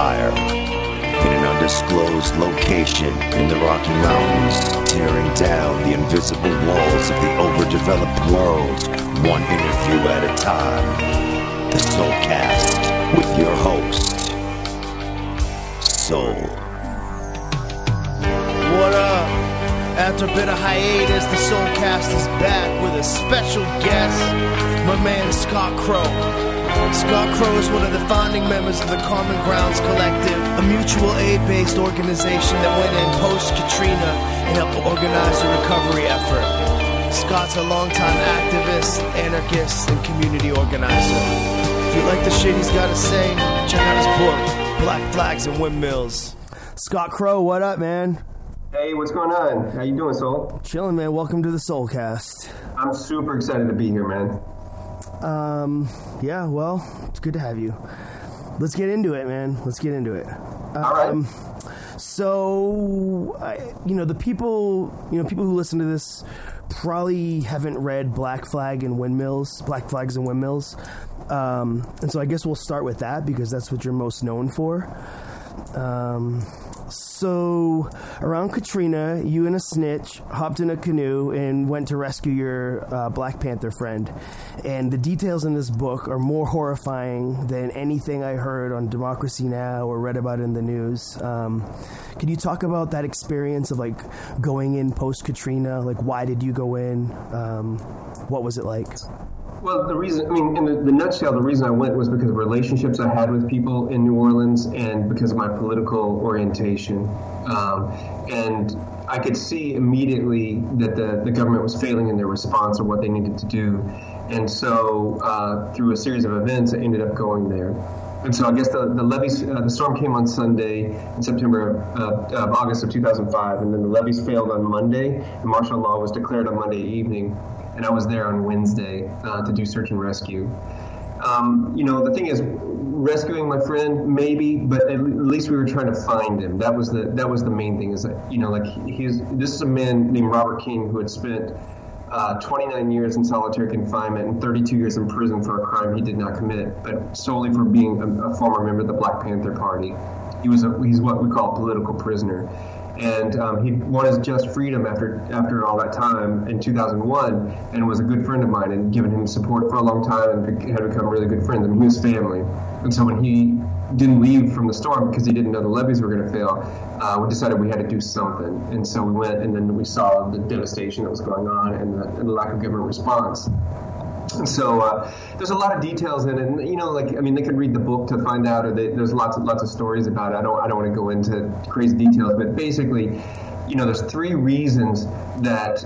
fire in an undisclosed location in the Rocky Mountains, tearing down the invisible walls of the overdeveloped world, one interview at a time. The Soulcast with your host, Soul. What up? After a bit of hiatus, the Soulcast is back with a special guest, my man Scott Crow. Scott Crow is one of the founding members of the Common Grounds Collective, a mutual aid-based organization that went in post-Katrina and helped organize the recovery effort. Scott's a longtime activist, anarchist, and community organizer. If you like the shit he's got to say, check out his book, Black Flags and Windmills. Scott Crow, what up, man? Hey, what's going on? How you doing, Soul? Chilling, man. Welcome to the Soulcast. I'm super excited to be here, man. Yeah, well, it's good to have you. Let's get into it, man. Let's get into it. All right. So, the people who listen to this probably haven't read Black Flags and Windmills. And so I guess we'll start with that because that's what you're most known for. So, around Katrina, you and a snitch hopped in a canoe and went to rescue your Black Panther friend. And the details in this book are more horrifying than anything I heard on Democracy Now! Or read about in the news. Can you talk about that experience of, going in post-Katrina? Why did you go in? What was it like? Well, in the nutshell, the reason I went was because of relationships I had with people in New Orleans and because of my political orientation. And I could see immediately that the government was failing in their response or what they needed to do. And so through a series of events, I ended up going there. And so I guess the levees, the storm came on Sunday in September of August of 2005, and then the levees failed on Monday, and martial law was declared on Monday evening. And I was there on Wednesday to do search and rescue. The thing is, rescuing my friend, maybe, but at least we were trying to find him. That was the main thing. Is that this is a man named Robert King who had spent 29 years in solitary confinement and 32 years in prison for a crime he did not commit, but solely for being a former member of the Black Panther Party. He's what we call a political prisoner. And he won his just freedom after all that time in 2001, and was a good friend of mine and given him support for a long time and had become really good friends. I mean, he was family. And so when he didn't leave from the storm because he didn't know the levees were going to fail, we decided we had to do something. And so we went, and then we saw the devastation that was going on and the lack of government response. And so there's a lot of details in it, and they could read the book to find out. Or there's lots of stories about it. I don't want to go into crazy details, but basically, there's three reasons that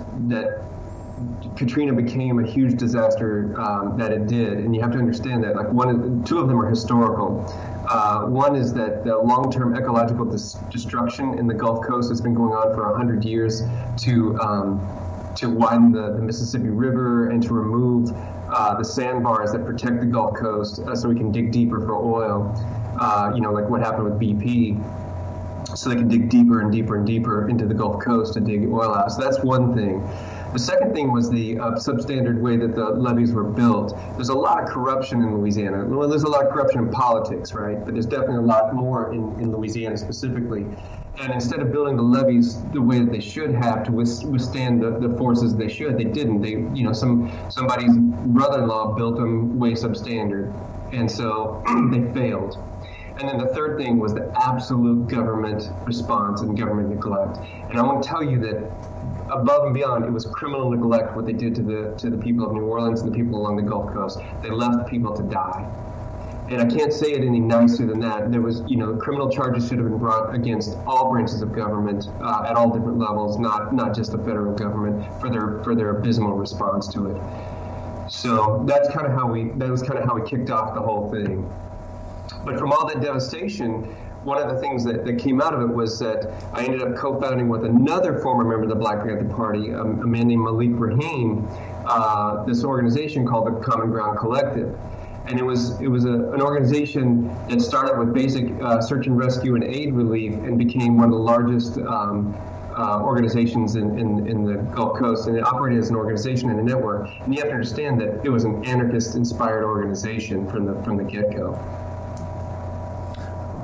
Katrina became a huge disaster that it did, and you have to understand that. Two of them are historical. One is that the long-term ecological destruction in the Gulf Coast has been going on for 100 years to widen the Mississippi River and to remove the sandbars that protect the Gulf Coast so we can dig deeper for oil, like what happened with BP. So they can dig deeper and deeper and deeper into the Gulf Coast to dig oil out. So that's one thing. The second thing was the substandard way that the levees were built. There's a lot of corruption in Louisiana. Well, there's a lot of corruption in politics, right? But there's definitely a lot more in Louisiana specifically. And instead of building the levees the way that they should have to withstand the forces they should, they didn't. Somebody's brother-in-law built them way substandard, and so they failed. And then the third thing was the absolute government response and government neglect. And I want to tell you that above and beyond, it was criminal neglect what they did to the people of New Orleans and the people along the Gulf Coast. They left the people to die. And I can't say it any nicer than that. There was, criminal charges should have been brought against all branches of government at all different levels, not just the federal government, for their abysmal response to it. So that was kind of how we kicked off the whole thing. But from all that devastation, one of the things that came out of it was that I ended up co-founding with another former member of the Black Panther Party, a man named Malik Rahim, this organization called the Common Ground Collective. And it was an organization that started with basic search and rescue and aid relief and became one of the largest organizations in the Gulf Coast, and it operated as an organization and a network. And you have to understand that it was an anarchist-inspired organization from the get-go.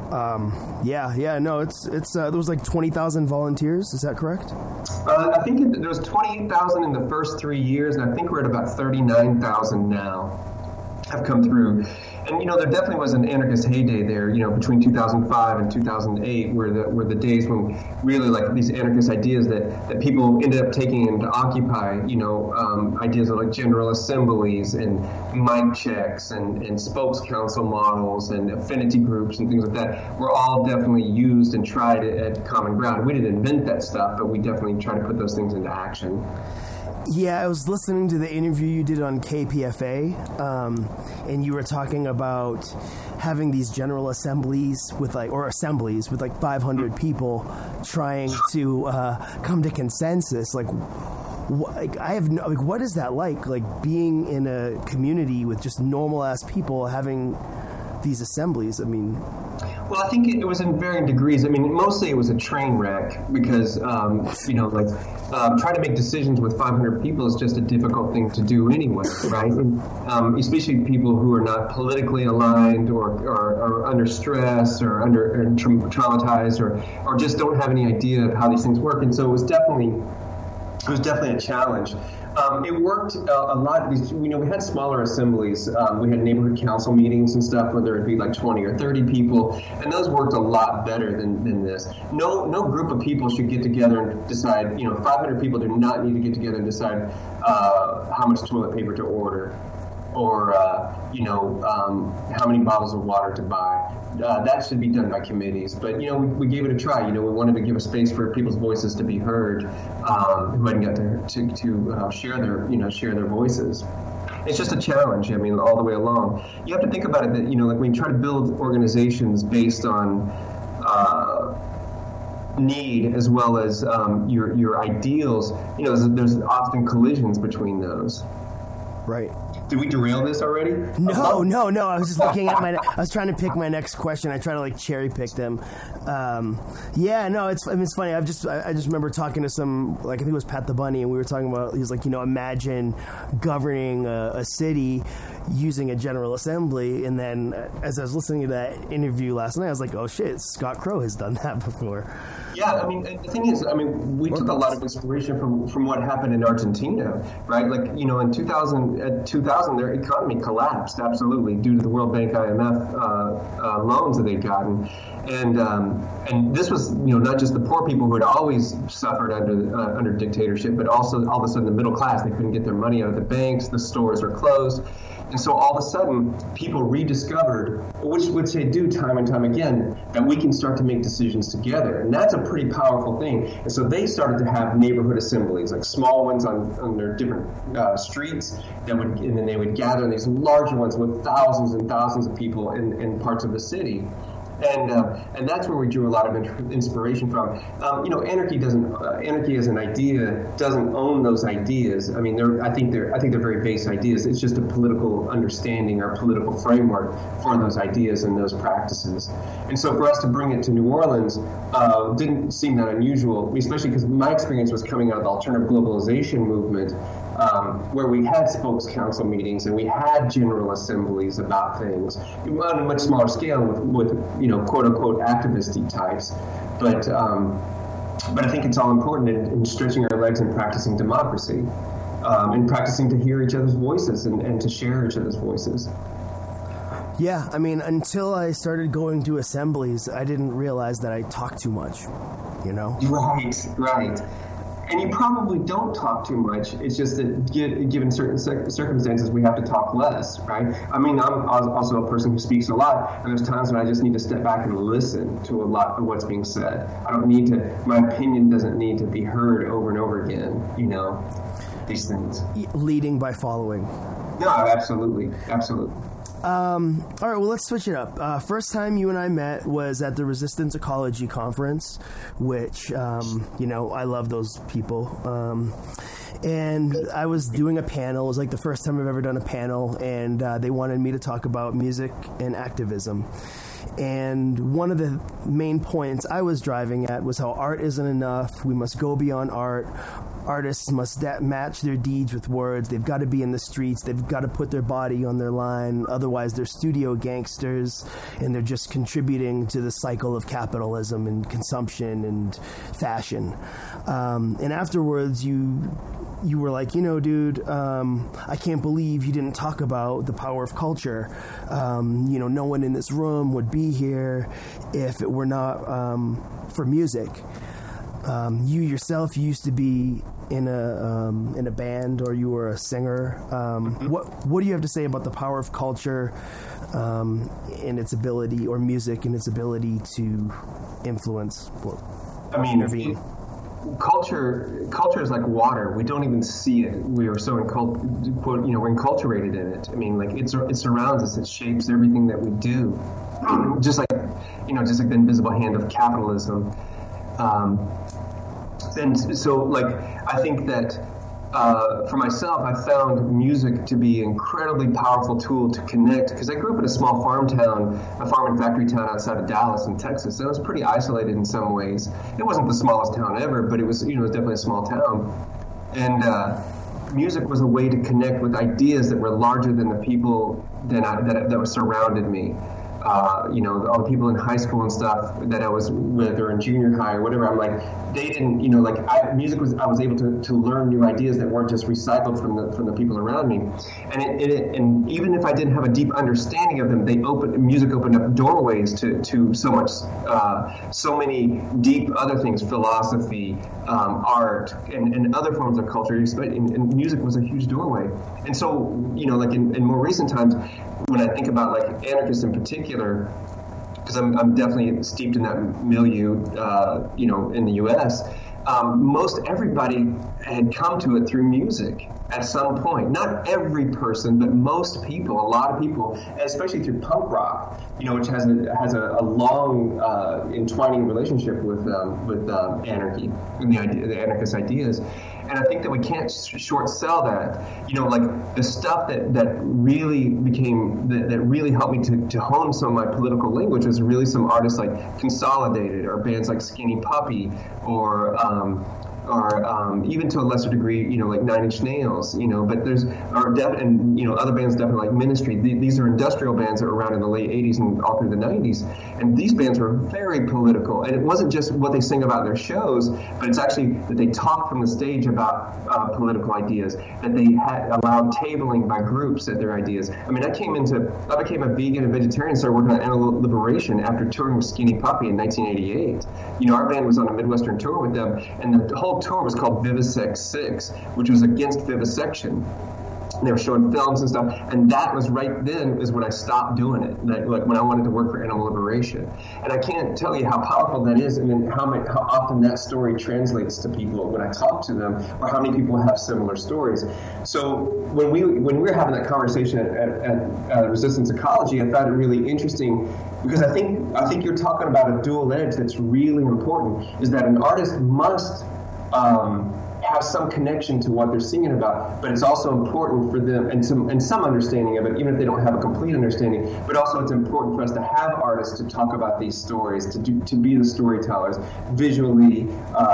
No, it's there was like 20,000 volunteers. Is that correct? I think there was 28,000 in the first 3 years, and I think we're at about 39,000 now have come through. And, there definitely was an anarchist heyday there, between 2005 and 2008 were the days when really like these anarchist ideas that people ended up taking into Occupy, ideas of like general assemblies and mic checks and spokes council models and affinity groups and things like that were all definitely used and tried at Common Ground. We didn't invent that stuff, but we definitely tried to put those things into action. Yeah, I was listening to the interview you did on KPFA, and you were talking about having these general assemblies with like 500 people trying to come to consensus. What is that like? Like being in a community with just normal ass people having these assemblies. I mean. Well, I think it was in varying degrees. I mean, mostly it was a train wreck because, trying to make decisions with 500 people is just a difficult thing to do anyway, right? And, especially people who are not politically aligned or under stress or traumatized or just don't have any idea of how these things work. And so it was definitely a challenge. It worked a lot. We had smaller assemblies. We had neighborhood council meetings and stuff where there would be like 20 or 30 people, and those worked a lot better than this. No group of people should get together and decide. 500 people do not need to get together and decide how much toilet paper to order, or how many bottles of water to buy. That should be done by committees. But we gave it a try. We wanted to give a space for people's voices to be heard, who hadn't got to share their voices. It's just a challenge. I mean, all the way along. You have to think about it that when you try to build organizations based on need as well as your ideals, there's often collisions between those. Right. Did we derail this already? No. I was just looking at I was trying to pick my next question. I try to cherry pick them. It's funny. I just remember talking to some, I think it was Pat the Bunny, and we were talking about, he was like, imagine governing a city using a general assembly. And then as I was listening to that interview last night, I was like, oh shit, Scott Crow has done that before. Yeah, I mean, the thing is, we took a lot of inspiration from what happened in Argentina, right? In 2000, their economy collapsed absolutely due to the World Bank IMF loans that they'd gotten, and this was not just the poor people who had always suffered under dictatorship, but also all of a sudden the middle class. They couldn't get their money out of the banks, the stores were closed. And so all of a sudden, people rediscovered, which they do time and time again, that we can start to make decisions together. And that's a pretty powerful thing. And so they started to have neighborhood assemblies, like small ones on their different streets, and then they would gather in these larger ones with thousands and thousands of people in parts of the city. And that's where we drew a lot of inspiration from. Anarchy as an idea doesn't own those ideas. I mean, I think they're very base ideas. It's just a political understanding or political framework for those ideas and those practices. And so for us to bring it to New Orleans didn't seem that unusual, especially because my experience was coming out of the alternative globalization movement, where we had spokes council meetings and we had general assemblies about things on a much smaller scale with quote unquote activist types, but I think it's all important in stretching our legs and practicing democracy, and practicing to hear each other's voices and to share each other's voices. Yeah, I mean, until I started going to assemblies, I didn't realize that I talked too much. Right. And you probably don't talk too much. It's just that given certain circumstances, we have to talk less, right? I mean, I'm also a person who speaks a lot, and there's times when I just need to step back and listen to a lot of what's being said. My opinion doesn't need to be heard over and over again, these things. Leading by following. No, absolutely. All right, well, let's switch it up. First time you and I met was at the Resistance Ecology Conference, which, I love those people. And I was doing a panel. It was like the first time I've ever done a panel, and they wanted me to talk about music and activism. And one of the main points I was driving at was how art isn't enough. We must go beyond art. Artists must match their deeds with words. They've got to be in the streets. They've got to put their body on their line. Otherwise, they're studio gangsters, and they're just contributing to the cycle of capitalism and consumption and fashion. And afterwards, you were like, dude, I can't believe you didn't talk about the power of culture. No one in this room would be here if it were not for music. You yourself used to be in a band, or you were a singer. What do you have to say about the power of culture and its ability, or music and its ability to influence or intervene? Culture is like water. We don't even see it. We are so we're enculturated in it. I mean, like it surrounds us. It shapes everything that we do. Just like the invisible hand of capitalism. And so, like, I think that for myself, I found music to be an incredibly powerful tool to connect, because I grew up in a small farm and factory town outside of Dallas in Texas. So it was pretty isolated in some ways. It wasn't the smallest town ever, but it was definitely a small town. And music was a way to connect with ideas that were larger than the people that surrounded me. All the people in high school and stuff that I was with, or in junior high or whatever, I'm like, they didn't, I was able to learn new ideas that weren't just recycled from the people around me. And even if I didn't have a deep understanding of them, music opened up doorways to so many deep other things, philosophy, art, and other forms of culture. And music was a huge doorway. And so, in more recent times, when I think about like anarchists in particular, because I'm definitely steeped in that milieu, in the U.S., most everybody had come to it through music at some point. Not every person, but most people, a lot of people, especially through punk rock, which has a long entwining relationship with anarchy and the anarchist ideas. And I think that we can't short sell that. Like the stuff that really that really helped me to hone some of my political language was really some artists like Consolidated, or bands like Skinny Puppy, or even to a lesser degree, like Nine Inch Nails, but other bands definitely like Ministry. These are industrial bands that were around in the late 80s and all through the 90s. And these bands were very political. And it wasn't just what they sing about in their shows, but it's actually that they talk from the stage about political ideas, that they had allowed tabling by groups at their ideas. I mean, I became a vegan and vegetarian, started working on animal liberation after touring with Skinny Puppy in 1988. Our band was on a Midwestern tour with them, and the whole tour was called Vivisect 6, which was against vivisection. And they were showing films and stuff, and that was right then is when I stopped doing it, like when I wanted to work for animal liberation. And I can't tell you how powerful that is, and then how often that story translates to people when I talk to them, or how many people have similar stories. So when we were having that conversation at Resistance Ecology, I found it really interesting, because I think you're talking about a dual edge that's really important, is that an artist must have some connection to what they're singing about, but it's also important for them, and some understanding of it, even if they don't have a complete understanding. But also, it's important for us to have artists to talk about these stories, to be the storytellers visually,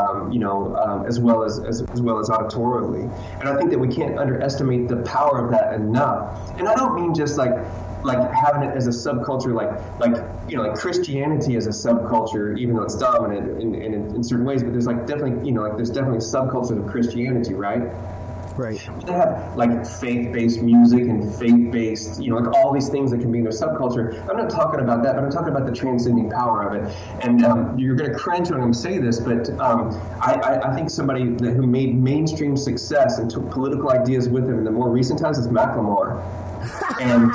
as well as auditorially. And I think that we can't underestimate the power of that enough. And I don't mean just like having it as a subculture, like Christianity as a subculture, even though it's dominant in certain ways. But there's definitely subcultures of Christianity, right? Right. They have like faith-based music and faith-based, all these things that can be in their subculture. I'm not talking about that, but I'm talking about the transcending power of it. And you're going to cringe when I say this, but I think somebody who made mainstream success and took political ideas with him in the more recent times is Macklemore. And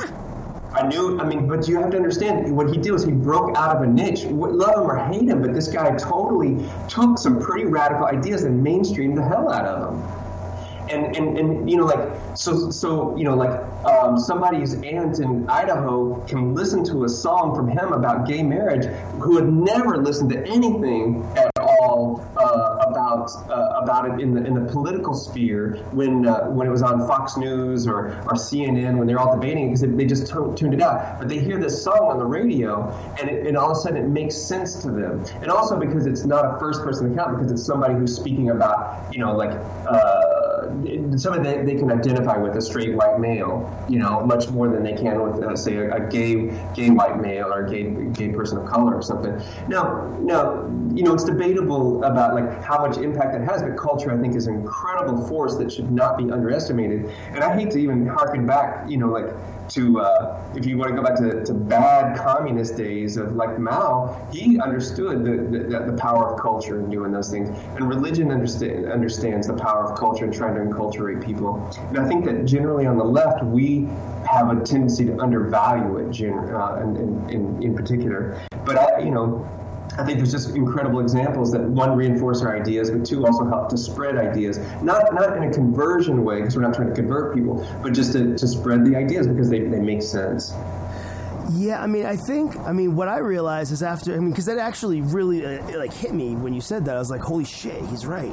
but you have to understand, what he did was he broke out of a niche. Love him or hate him, but this guy totally took some pretty radical ideas and mainstreamed the hell out of them. Somebody's aunt in Idaho can listen to a song from him about gay marriage, who had never listened to anything at all all about it in the political sphere when it was on Fox News or CNN when they're all debating it, because they just tuned it out. But they hear this song on the radio, and all of a sudden it makes sense to them. And also because it's not a first-person account, because it's somebody who's speaking about, somebody they can identify with, a straight white male, much more than they can with, say, a gay white male or a gay person of color or something. Now, it's debatable about like how much impact it has, but culture, I think, is an incredible force that should not be underestimated. And I hate to even harken back, to if you want to go back to bad communist days of like Mao, he understood the power of culture in doing those things, and religion understands the power of culture and trying to enculturate people. And I think that generally on the left we have a tendency to undervalue it, in particular. But I think there's just incredible examples that, one, reinforce our ideas, but two, also help to spread ideas. Not in a conversion way, because we're not trying to convert people, but just to spread the ideas because they make sense. Yeah, what I realized is after, because that actually really hit me when you said that. I was like, holy shit, he's right,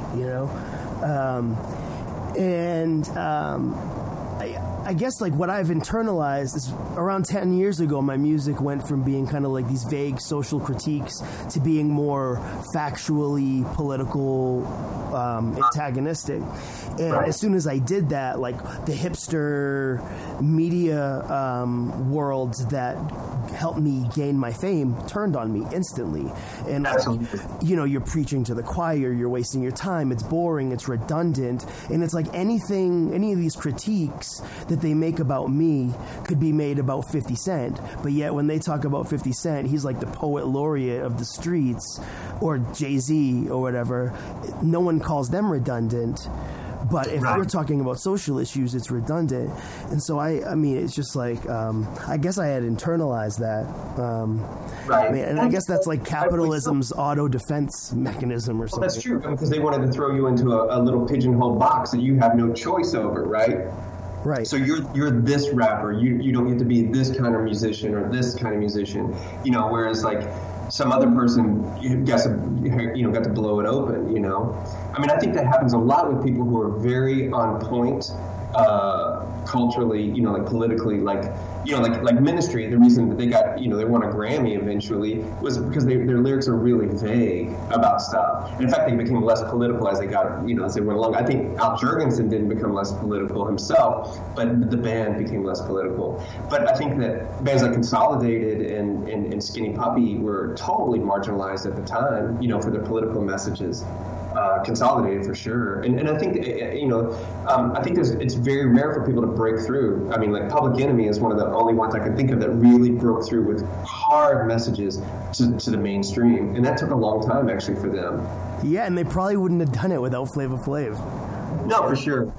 I guess like what I've internalized is around 10 years ago, my music went from being kind of like these vague social critiques to being more factually political, antagonistic. And as soon as I did that, like the hipster media world that helped me gain my fame turned on me instantly. And you're preaching to the choir, you're wasting your time, it's boring, it's redundant, and it's like any of these critiques that they make about me could be made about 50 Cent, but yet when they talk about 50 Cent, he's like the poet laureate of the streets, or Jay-Z or whatever. No one calls them redundant. But if you're talking about social issues, it's redundant. And so, it's just like, I guess I had internalized that. And I guess that's like capitalism's auto-defense mechanism or something. Well, that's true, because they wanted to throw you into a little pigeonhole box that you have no choice over, right? Right. So you're this rapper. You don't get to be this kind of musician or this kind of musician. Whereas like some other person got to blow it open. I think that happens a lot with people who are very on point culturally, like politically, like Ministry. The reason that they got, they won a Grammy eventually was because their lyrics are really vague about stuff. And in fact, they became less political as they got, as they went along. I think Al Jurgensen didn't become less political himself, but the band became less political. But I think that bands like Consolidated and Skinny Puppy were totally marginalized at the time, for their political messages. Consolidated for sure, and I think I think it's very rare for people to break through. Like Public Enemy is one of the only ones I can think of that really broke through with hard messages to the mainstream, and that took a long time actually for them. Yeah, and they probably wouldn't have done it without Flava Flav. No, for sure.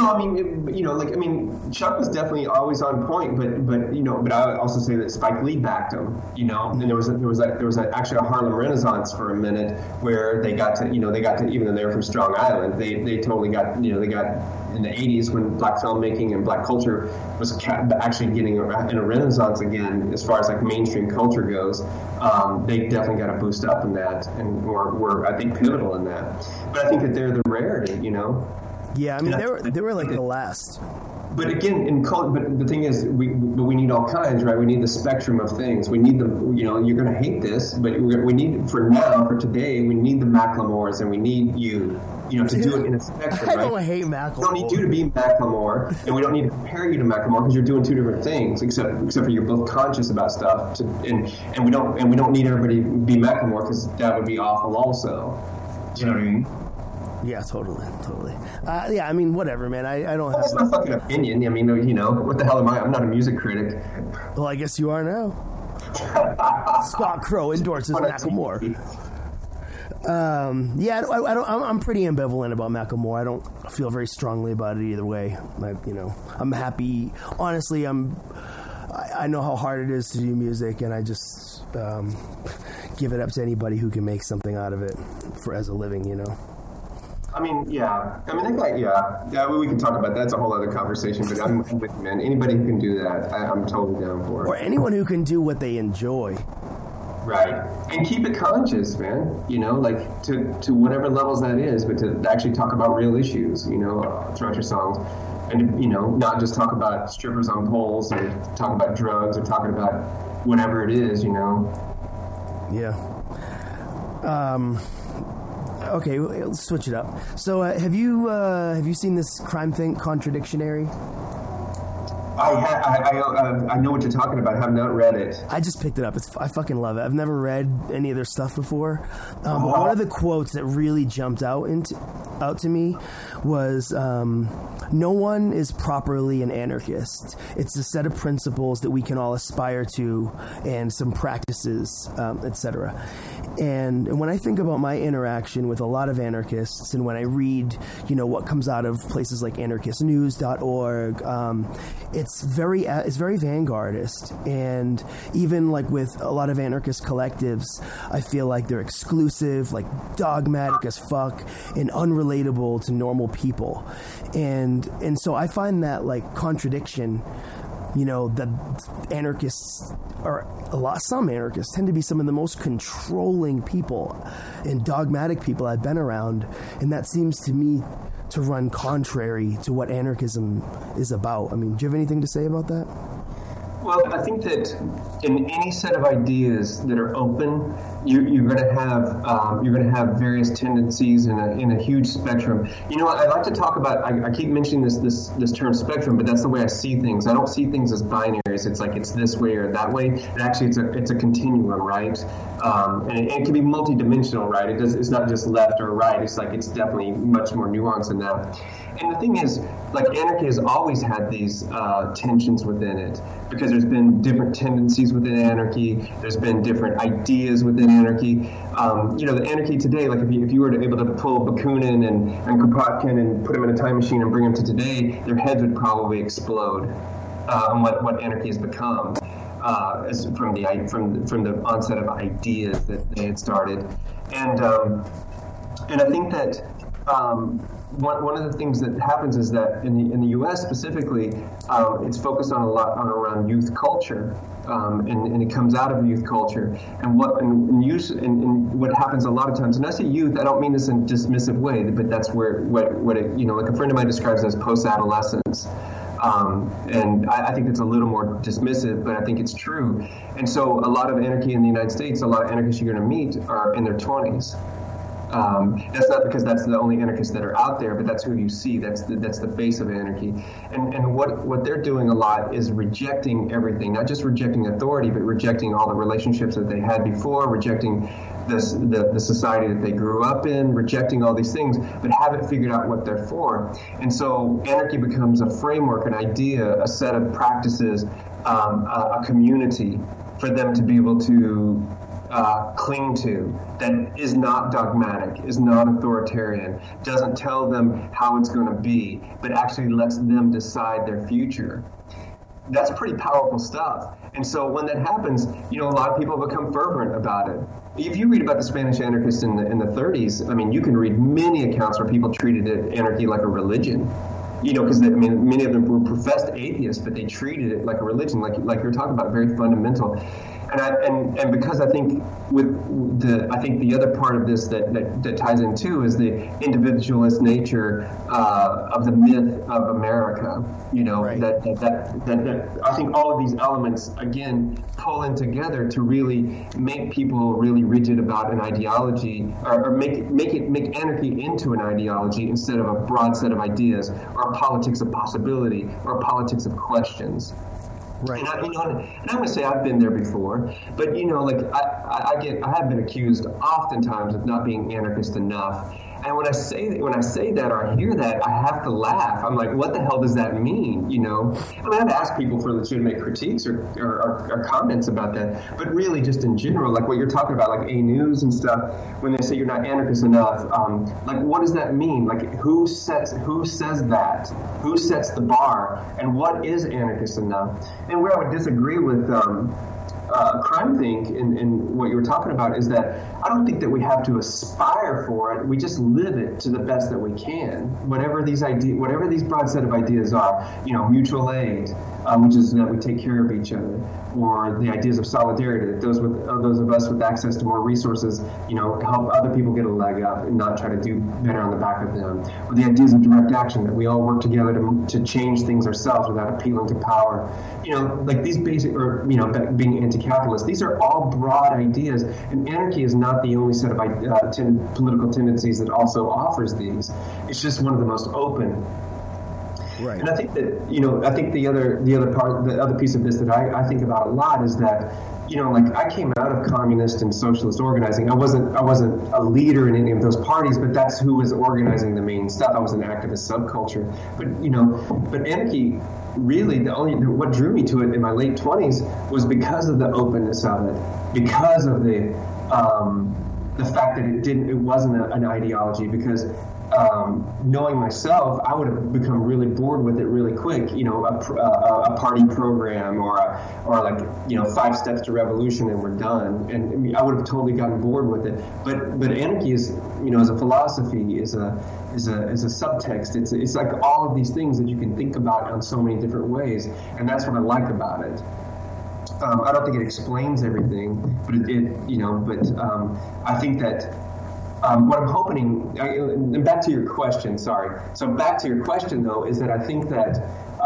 Chuck was definitely always on point, but I also say that Spike Lee backed him, and there was actually a Harlem Renaissance for a minute where they got to, even though they were from Strong Island, they totally got, they got in the 80s when black filmmaking and black culture was actually getting in a renaissance again, as far as like mainstream culture goes. They definitely got a boost up in that, and were I think pivotal in that. But I think that they're the rarity, Yeah, they were like the last. But again, but the thing is, we need all kinds, right? We need the spectrum of things. We need you're going to hate this, but we need, for today, we need the Macklemores, and we need you, to do it in a spectrum, right? I don't hate Macklemore. We don't need you to be Macklemore, and we don't need to compare you to Macklemore because you're doing two different things, except for you're both conscious about stuff, and we don't need everybody to be Macklemore because that would be awful also. Do you know what I mean? Yeah, totally. Whatever, man. I don't have... That's my fucking opinion. What the hell am I? I'm not a music critic. Well, I guess you are now. Scott Crow endorses Macklemore. I'm pretty ambivalent about Macklemore. I don't feel very strongly about it either way. I'm happy. Honestly, I know how hard it is to do music, and I just give it up to anybody who can make something out of it as a living, that guy, we can talk about that. That's a whole other conversation, but I'm with you, man. Anybody who can do that, I'm totally down for it. Or anyone who can do what they enjoy. Right. And keep it conscious, man, you know, like to whatever levels that is, but to actually talk about real issues, you know, throughout your songs. And, you know, not just talk about strippers on poles or talk about drugs or talking about whatever it is, you know. Yeah. Okay, let's switch it up. So, have you seen this Crime Think Contradictionary? I know what you're talking about. I have not read it. I just picked it up. I fucking love it. I've never read any of their stuff before. But one of the quotes that really jumped out to me was, no one is properly an anarchist. It's a set of principles that we can all aspire to and some practices, etc. And when I think about my interaction with a lot of anarchists, and when I read, you know, what comes out of places like anarchistnews.org, it's very vanguardist. And even like with a lot of anarchist collectives, I feel like they're exclusive, like dogmatic as fuck, and unrelatable to normal people. And so I find that like contradiction. You know, the anarchists some anarchists tend to be some of the most controlling people and dogmatic people I've been around. And that seems to me to run contrary to what anarchism is about. I mean, do you have anything to say about that? Well, I think that in any set of ideas that are open, you're going to have various tendencies in a huge spectrum. You know, I like to talk about. I keep mentioning this term spectrum, but that's the way I see things. I don't see things as binaries. It's like it's this way or that way. And actually, it's a continuum, right? And it can be multidimensional, right? It's not just left or right. It's like it's definitely much more nuanced than that. And the thing is, like anarchy has always had these tensions within it, because there's been different tendencies within anarchy. There's been different ideas within anarchy. You know, the anarchy today, like if you were to able to pull Bakunin and Kropotkin and put them in a time machine and bring them to today, their heads would probably explode on what anarchy has become. From the onset of ideas that they had started, and I think that one of the things that happens is that in the U.S. specifically, it's focused on around youth culture, and it comes out of youth culture, and what happens a lot of times. And I say youth, I don't mean this in a dismissive way, but that's where what it, you know, like a friend of mine describes it as post-adolescence. And I think it's a little more dismissive, but I think it's true. And so a lot of anarchy in the United States, a lot of anarchists you're going to meet are in their 20s. That's not because that's the only anarchists that are out there, but that's who you see. That's the face of anarchy. And what they're doing a lot is rejecting everything, not just rejecting authority, but rejecting all the relationships that they had before, rejecting the society that they grew up in, rejecting all these things, but haven't figured out what they're for. And so anarchy becomes a framework, an idea, a set of practices, a community for them to be able to cling to, that is not dogmatic, is not authoritarian, doesn't tell them how it's going to be, but actually lets them decide their future. That's pretty powerful stuff. And so when that happens, you know, a lot of people become fervent about it. If you read about the Spanish anarchists in the 30s, I mean, you can read many accounts where people treated anarchy like a religion. You know, because many of them were professed atheists, but they treated it like a religion, like you're talking about, very fundamental. And because I think the other part of this that ties in too is the individualist nature of the myth of America. You know, right. that I think all of these elements again pull in together to really make people really rigid about an ideology, or make anarchy into an ideology instead of a broad set of ideas, or a politics of possibility, or a politics of questions. Right. And I'm going to say I've been there before, but you know, like I have been accused oftentimes of not being anarchist enough. And when I say that or I hear that, I have to laugh. I'm like, what the hell does that mean? You know, I mean, I've asked people for legitimate critiques or comments about that, but really just in general, like what you're talking about, like A News and stuff, when they say you're not anarchist enough, like what does that mean? Like who says that? Who sets the bar? And what is anarchist enough? And where I would disagree with Crime Think in what you were talking about is that I don't think that we have to aspire for it. We just live it to the best that we can. Whatever these broad set of ideas are, you know, mutual aid, which is that we take care of each other, or the ideas of solidarity, that those of us with access to more resources, help other people get a leg up and not try to do better on the back of them, or the ideas of direct action, that we all work together to change things ourselves without appealing to power. Like these basic, or being anti-capitalist. These are all broad ideas, and anarchy is not the only set of political tendencies that also offers these. It's just one of the most open. Right. And I think that, I think the other piece of this that I think about a lot is that, like I came out of communist and socialist organizing. I wasn't a leader in any of those parties, but that's who was organizing the main stuff. I was an activist subculture. But anarchy, really, what drew me to it in my late 20s was because of the openness of it, because of the fact that it wasn't an ideology, because knowing myself, I would have become really bored with it really quick. A party program or 5 steps to revolution and we're done. And I would have totally gotten bored with it. But anarchy is, as a philosophy, is a subtext. It's like all of these things that you can think about in so many different ways, and that's what I like about it. I don't think it explains everything, but I think that. What I'm hoping, and back to your question, sorry. So back to your question, though, is that I think that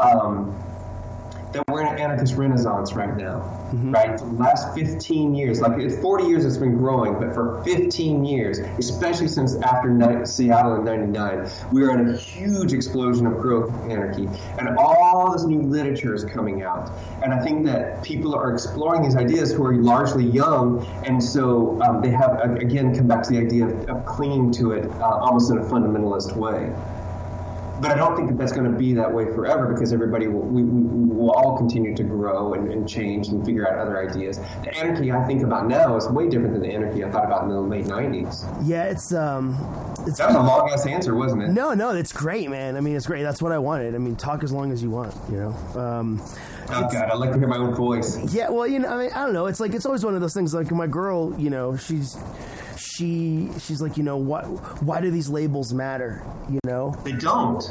we're in an anarchist renaissance right now, right? For the last 15 years, like 40 years it's been growing, but for 15 years, especially since after Seattle in 99, we are in a huge explosion of growth of anarchy, and all this new literature is coming out. And I think that people are exploring these ideas who are largely young, and so they have, again, come back to the idea of clinging to it almost in a fundamentalist way. But I don't think that that's going to be that way forever, because everybody will all continue to grow and change and figure out other ideas. The anarchy I think about now is way different than the anarchy I thought about in the late 90s. Yeah, it's that was a long-ass answer, wasn't it? No, it's great, man. I mean, it's great. That's what I wanted. I mean, talk as long as you want, Oh, God, I like to hear my own voice. Yeah, well, I don't know. It's like, it's always one of those things, like my girl, she's like, why do these labels matter? They don't.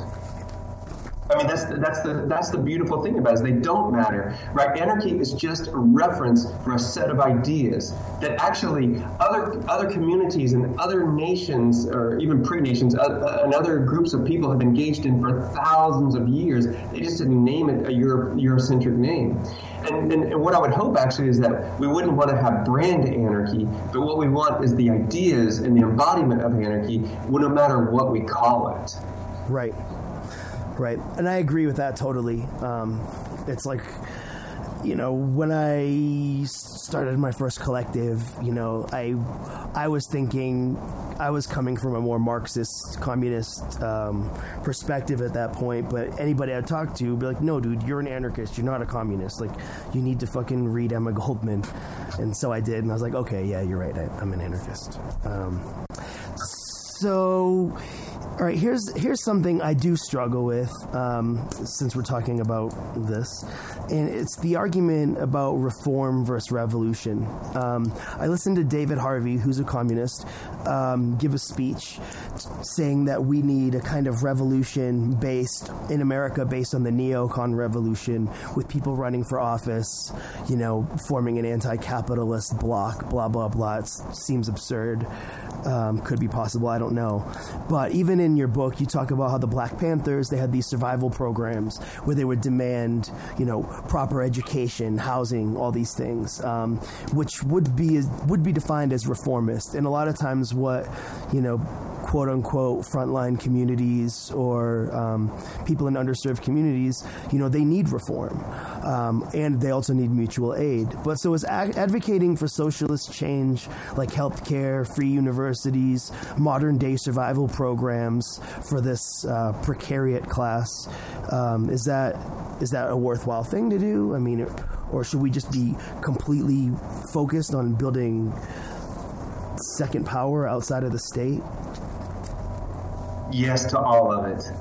I mean, that's the beautiful thing about it, is they don't matter, right? Anarchy is just a reference for a set of ideas that actually other communities and other nations, or even pre-nations, and other groups of people have engaged in for thousands of years. They just didn't name it a Eurocentric name. And what I would hope, actually, is that we wouldn't want to have brand anarchy, but what we want is the ideas and the embodiment of anarchy, no matter what we call it. Right. And I agree with that totally. It's like, when I started my first collective, I was thinking, I was coming from a more Marxist, communist perspective at that point, but anybody I talked to would be like, no, dude, you're an anarchist, you're not a communist. Like, you need to fucking read Emma Goldman. And so I did, and I was like, okay, yeah, you're right, I'm an anarchist. So... All right, here's something I do struggle with, since we're talking about this, and it's the argument about reform versus revolution. I listened to David Harvey, who's a communist, give a speech saying that we need a kind of revolution based in America based on the neocon revolution, with people running for office, forming an anti-capitalist bloc, blah, blah, blah. It seems absurd. Could be possible, I don't know. But even in your book, you talk about how the Black Panthers, they had these survival programs where they would demand, proper education, housing, all these things, which would be defined as reformist. And a lot of times what, quote unquote frontline communities or people in underserved communities, they need reform, and they also need mutual aid. But so is advocating for socialist change, like healthcare, free universities, modern day survival programs for this precariat class, is that a worthwhile thing to do? I mean, or should we just be completely focused on building second power outside of the state? Yes to all of it.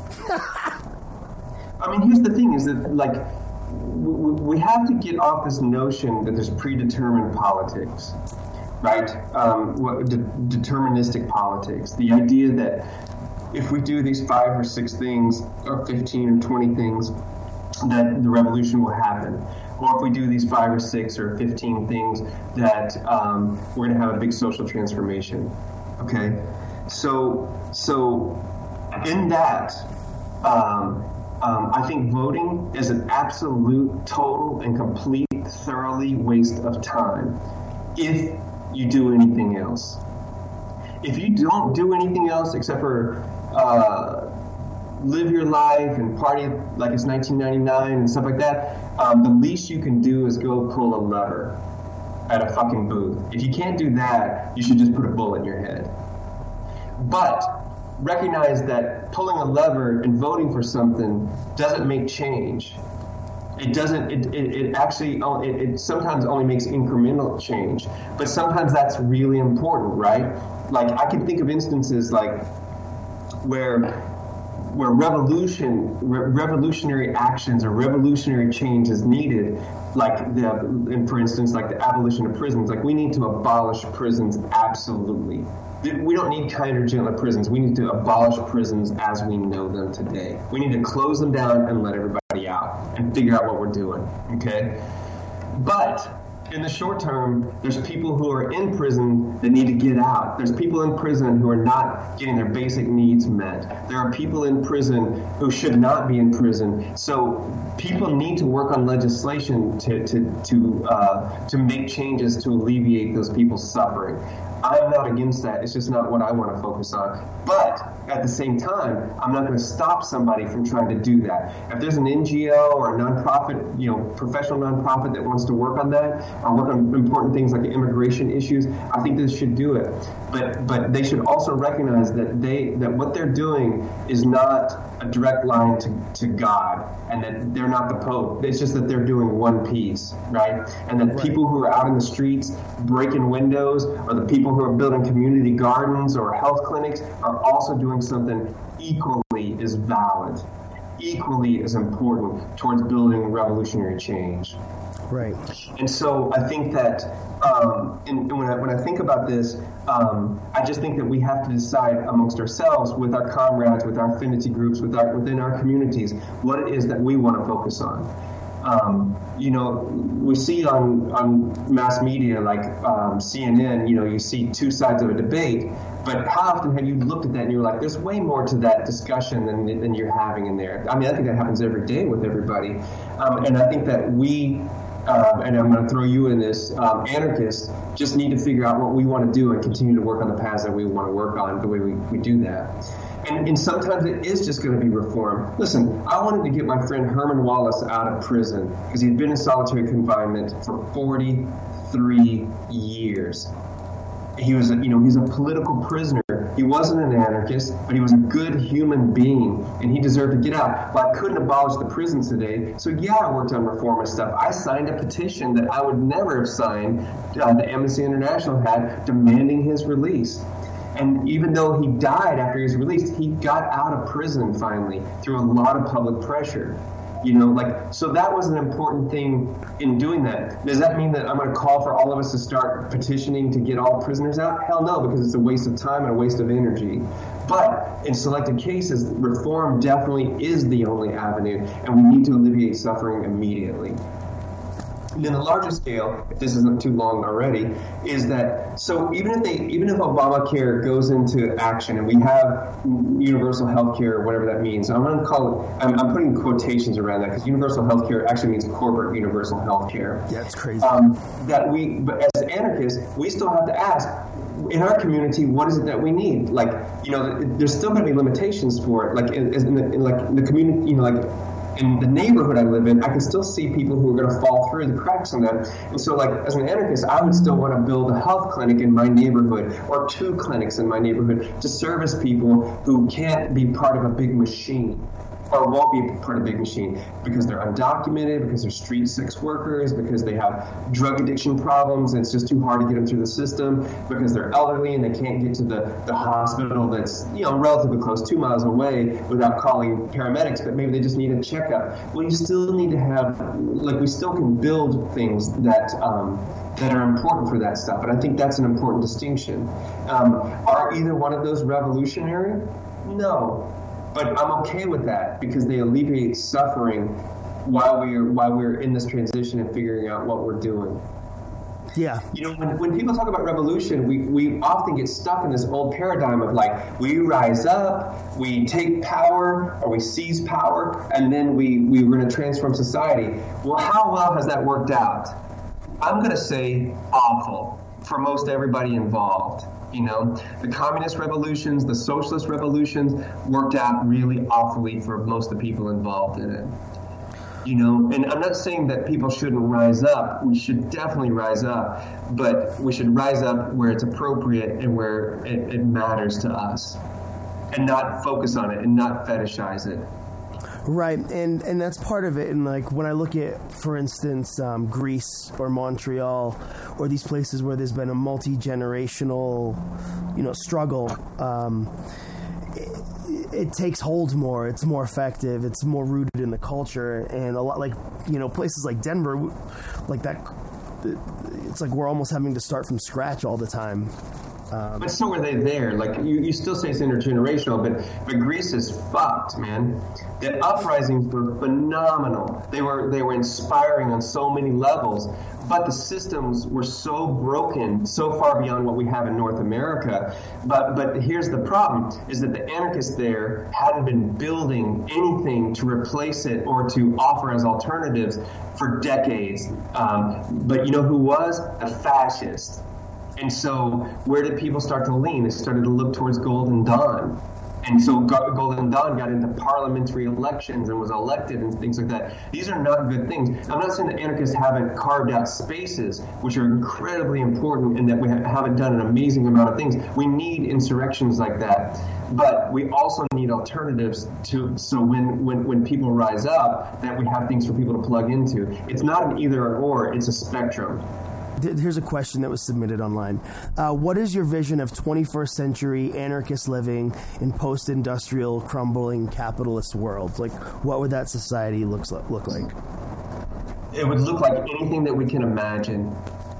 I mean, here's the thing, is that, like, we have to get off this notion that there's predetermined politics, right? Deterministic politics. The idea that if we do these 5 or 6 things, or 15 or 20 things, that the revolution will happen. or if we do these 5 or 6 or 15 things that we're going to have a big social transformation. Okay, so in that, I think voting is an absolute, total, and complete, thoroughly waste of time if you do anything else. If you don't do anything else except for live your life and party like it's 1999 and stuff like that, the least you can do is go pull a lever at a fucking booth. If you can't do that, you should just put a bullet in your head. But recognize that pulling a lever and voting for something doesn't make change. It doesn't. It actually. It sometimes only makes incremental change, but sometimes that's really important, right? Like I can think of instances like where revolutionary actions or revolutionary change is needed, for instance, like the abolition of prisons. Like we need to abolish prisons, absolutely. We don't need kinder, gentler prisons. We need to abolish prisons as we know them today. We need to close them down and let everybody out and figure out what we're doing, okay? But in the short term, there's people who are in prison that need to get out. There's people in prison who are not getting their basic needs met. There are people in prison who should not be in prison. So people need to work on legislation to make changes to alleviate those people's suffering. I'm not against that. It's just not what I want to focus on. But at the same time, I'm not going to stop somebody from trying to do that. If there's an NGO or a nonprofit, professional nonprofit that wants to work on that or work on important things like the immigration issues, I think they should do it. But they should also recognize that what they're doing is not a direct line to God, and that they're not the Pope. It's just that they're doing one piece, right? And that people who are out in the streets breaking windows, or the people who are building community gardens or health clinics, are also doing something equally as valid, equally as important towards building revolutionary change. Right. And so I think that when I think about this, I just think that we have to decide amongst ourselves, with our comrades, with our affinity groups, within our communities, what it is that we want to focus on. We see on mass media like CNN, you see two sides of a debate, but how often have you looked at that and you're like, there's way more to that discussion than you're having in there? I mean, I think that happens every day with everybody. And I think that we, and I'm going to throw you in this, anarchists just need to figure out what we want to do and continue to work on the paths that we want to work on, the way we do that. And sometimes it is just going to be reform. Listen, I wanted to get my friend Herman Wallace out of prison because he'd been in solitary confinement for 43 years. He was he's a political prisoner. He wasn't an anarchist, but he was a good human being, and he deserved to get out. Well, I couldn't abolish the prisons today, so yeah, I worked on reformist stuff. I signed a petition that I would never have signed, that Amnesty International had, demanding his release. And even though he died after he was released, he got out of prison finally through a lot of public pressure. So that was an important thing in doing that. Does that mean that I'm going to call for all of us to start petitioning to get all prisoners out? Hell no, because it's a waste of time and a waste of energy. But in selected cases, reform definitely is the only avenue, and we need to alleviate suffering immediately. And in the larger scale, if this isn't too long already, is that so even if Obamacare goes into action and we have universal health care, whatever that means, I'm going to call it, I'm putting quotations around that because universal health care actually means corporate universal health care. Yeah, it's crazy. But as anarchists, we still have to ask, in our community, what is it that we need? There's still going to be limitations for it. In the community, in the neighborhood I live in, I can still see people who are going to fall through the cracks on that. And so, as an anarchist, I would still want to build a health clinic in my neighborhood or 2 clinics in my neighborhood to service people who can't be part of a big machine or won't be part of a big machine because they're undocumented, because they're street sex workers, because they have drug addiction problems and it's just too hard to get them through the system, because they're elderly and they can't get to the hospital that's relatively close, 2 miles away, without calling paramedics, but maybe they just need a checkup. Well, you still need to have, we still can build things that are important for that stuff, and I think that's an important distinction. Are either one of those revolutionary? No. But I'm okay with that because they alleviate suffering while we're in this transition and figuring out what we're doing. Yeah. You know, when people talk about revolution, we often get stuck in this old paradigm of like, we rise up, we take power, or we seize power, and then we're going to transform society. Well, how well has that worked out? I'm going to say awful for most everybody involved. You know, the communist revolutions, the socialist revolutions worked out really awfully for most of the people involved in it. You know, and I'm not saying that people shouldn't rise up. We should definitely rise up, but we should rise up where it's appropriate and where it matters to us, and not focus on it and not fetishize it. Right, and that's part of it. And like when I look at, for instance, Greece or Montreal, or these places where there's been a multi-generational, struggle, it takes hold more. It's more effective. It's more rooted in the culture, and a lot places like Denver, like that. It's like we're almost having to start from scratch all the time. But so are they there. Like you still say it's intergenerational, but Greece is fucked, man. The uprisings were phenomenal. They were inspiring on so many levels, but the systems were so broken, so far beyond what we have in North America. But here's the problem: is that the anarchists there hadn't been building anything to replace it or to offer as alternatives for decades. But you know who was? A fascist. And so where did people start to lean? They started to look towards Golden Dawn. And so Golden Dawn got into parliamentary elections and was elected and things like that. These are not good things. I'm not saying that anarchists haven't carved out spaces, which are incredibly important, and that we haven't done an amazing amount of things. We need insurrections like that. But we also need alternatives so when people rise up, that we have things for people to plug into. It's not an either or, it's a spectrum. Here's a question that was submitted online. What is your vision of 21st century anarchist living in post-industrial, crumbling capitalist world? Like, what would that society look like? It would look like anything that we can imagine.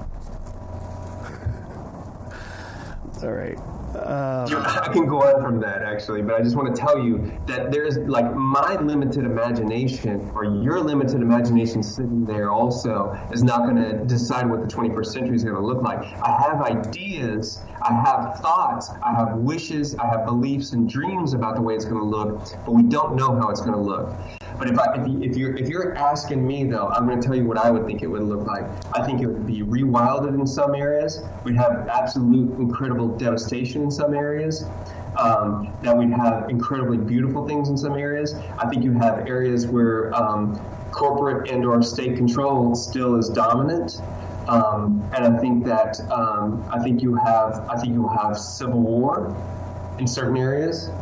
All right. I can go on from that, actually, but I just want to tell you that there's, like, my limited imagination, or your limited imagination sitting there also, is not going to decide what the 21st century is going to look like. I have ideas, I have thoughts, I have wishes, I have beliefs and dreams about the way it's going to look, but we don't know how it's going to look. But if you're asking me, though, I'm going to tell you what I would think it would look like. I think it would be rewilded in some areas. We'd have absolute incredible devastation in some areas. That we'd have incredibly beautiful things in some areas. I think you have areas where corporate and/or state control still is dominant. And I think that you'll have civil war in certain areas.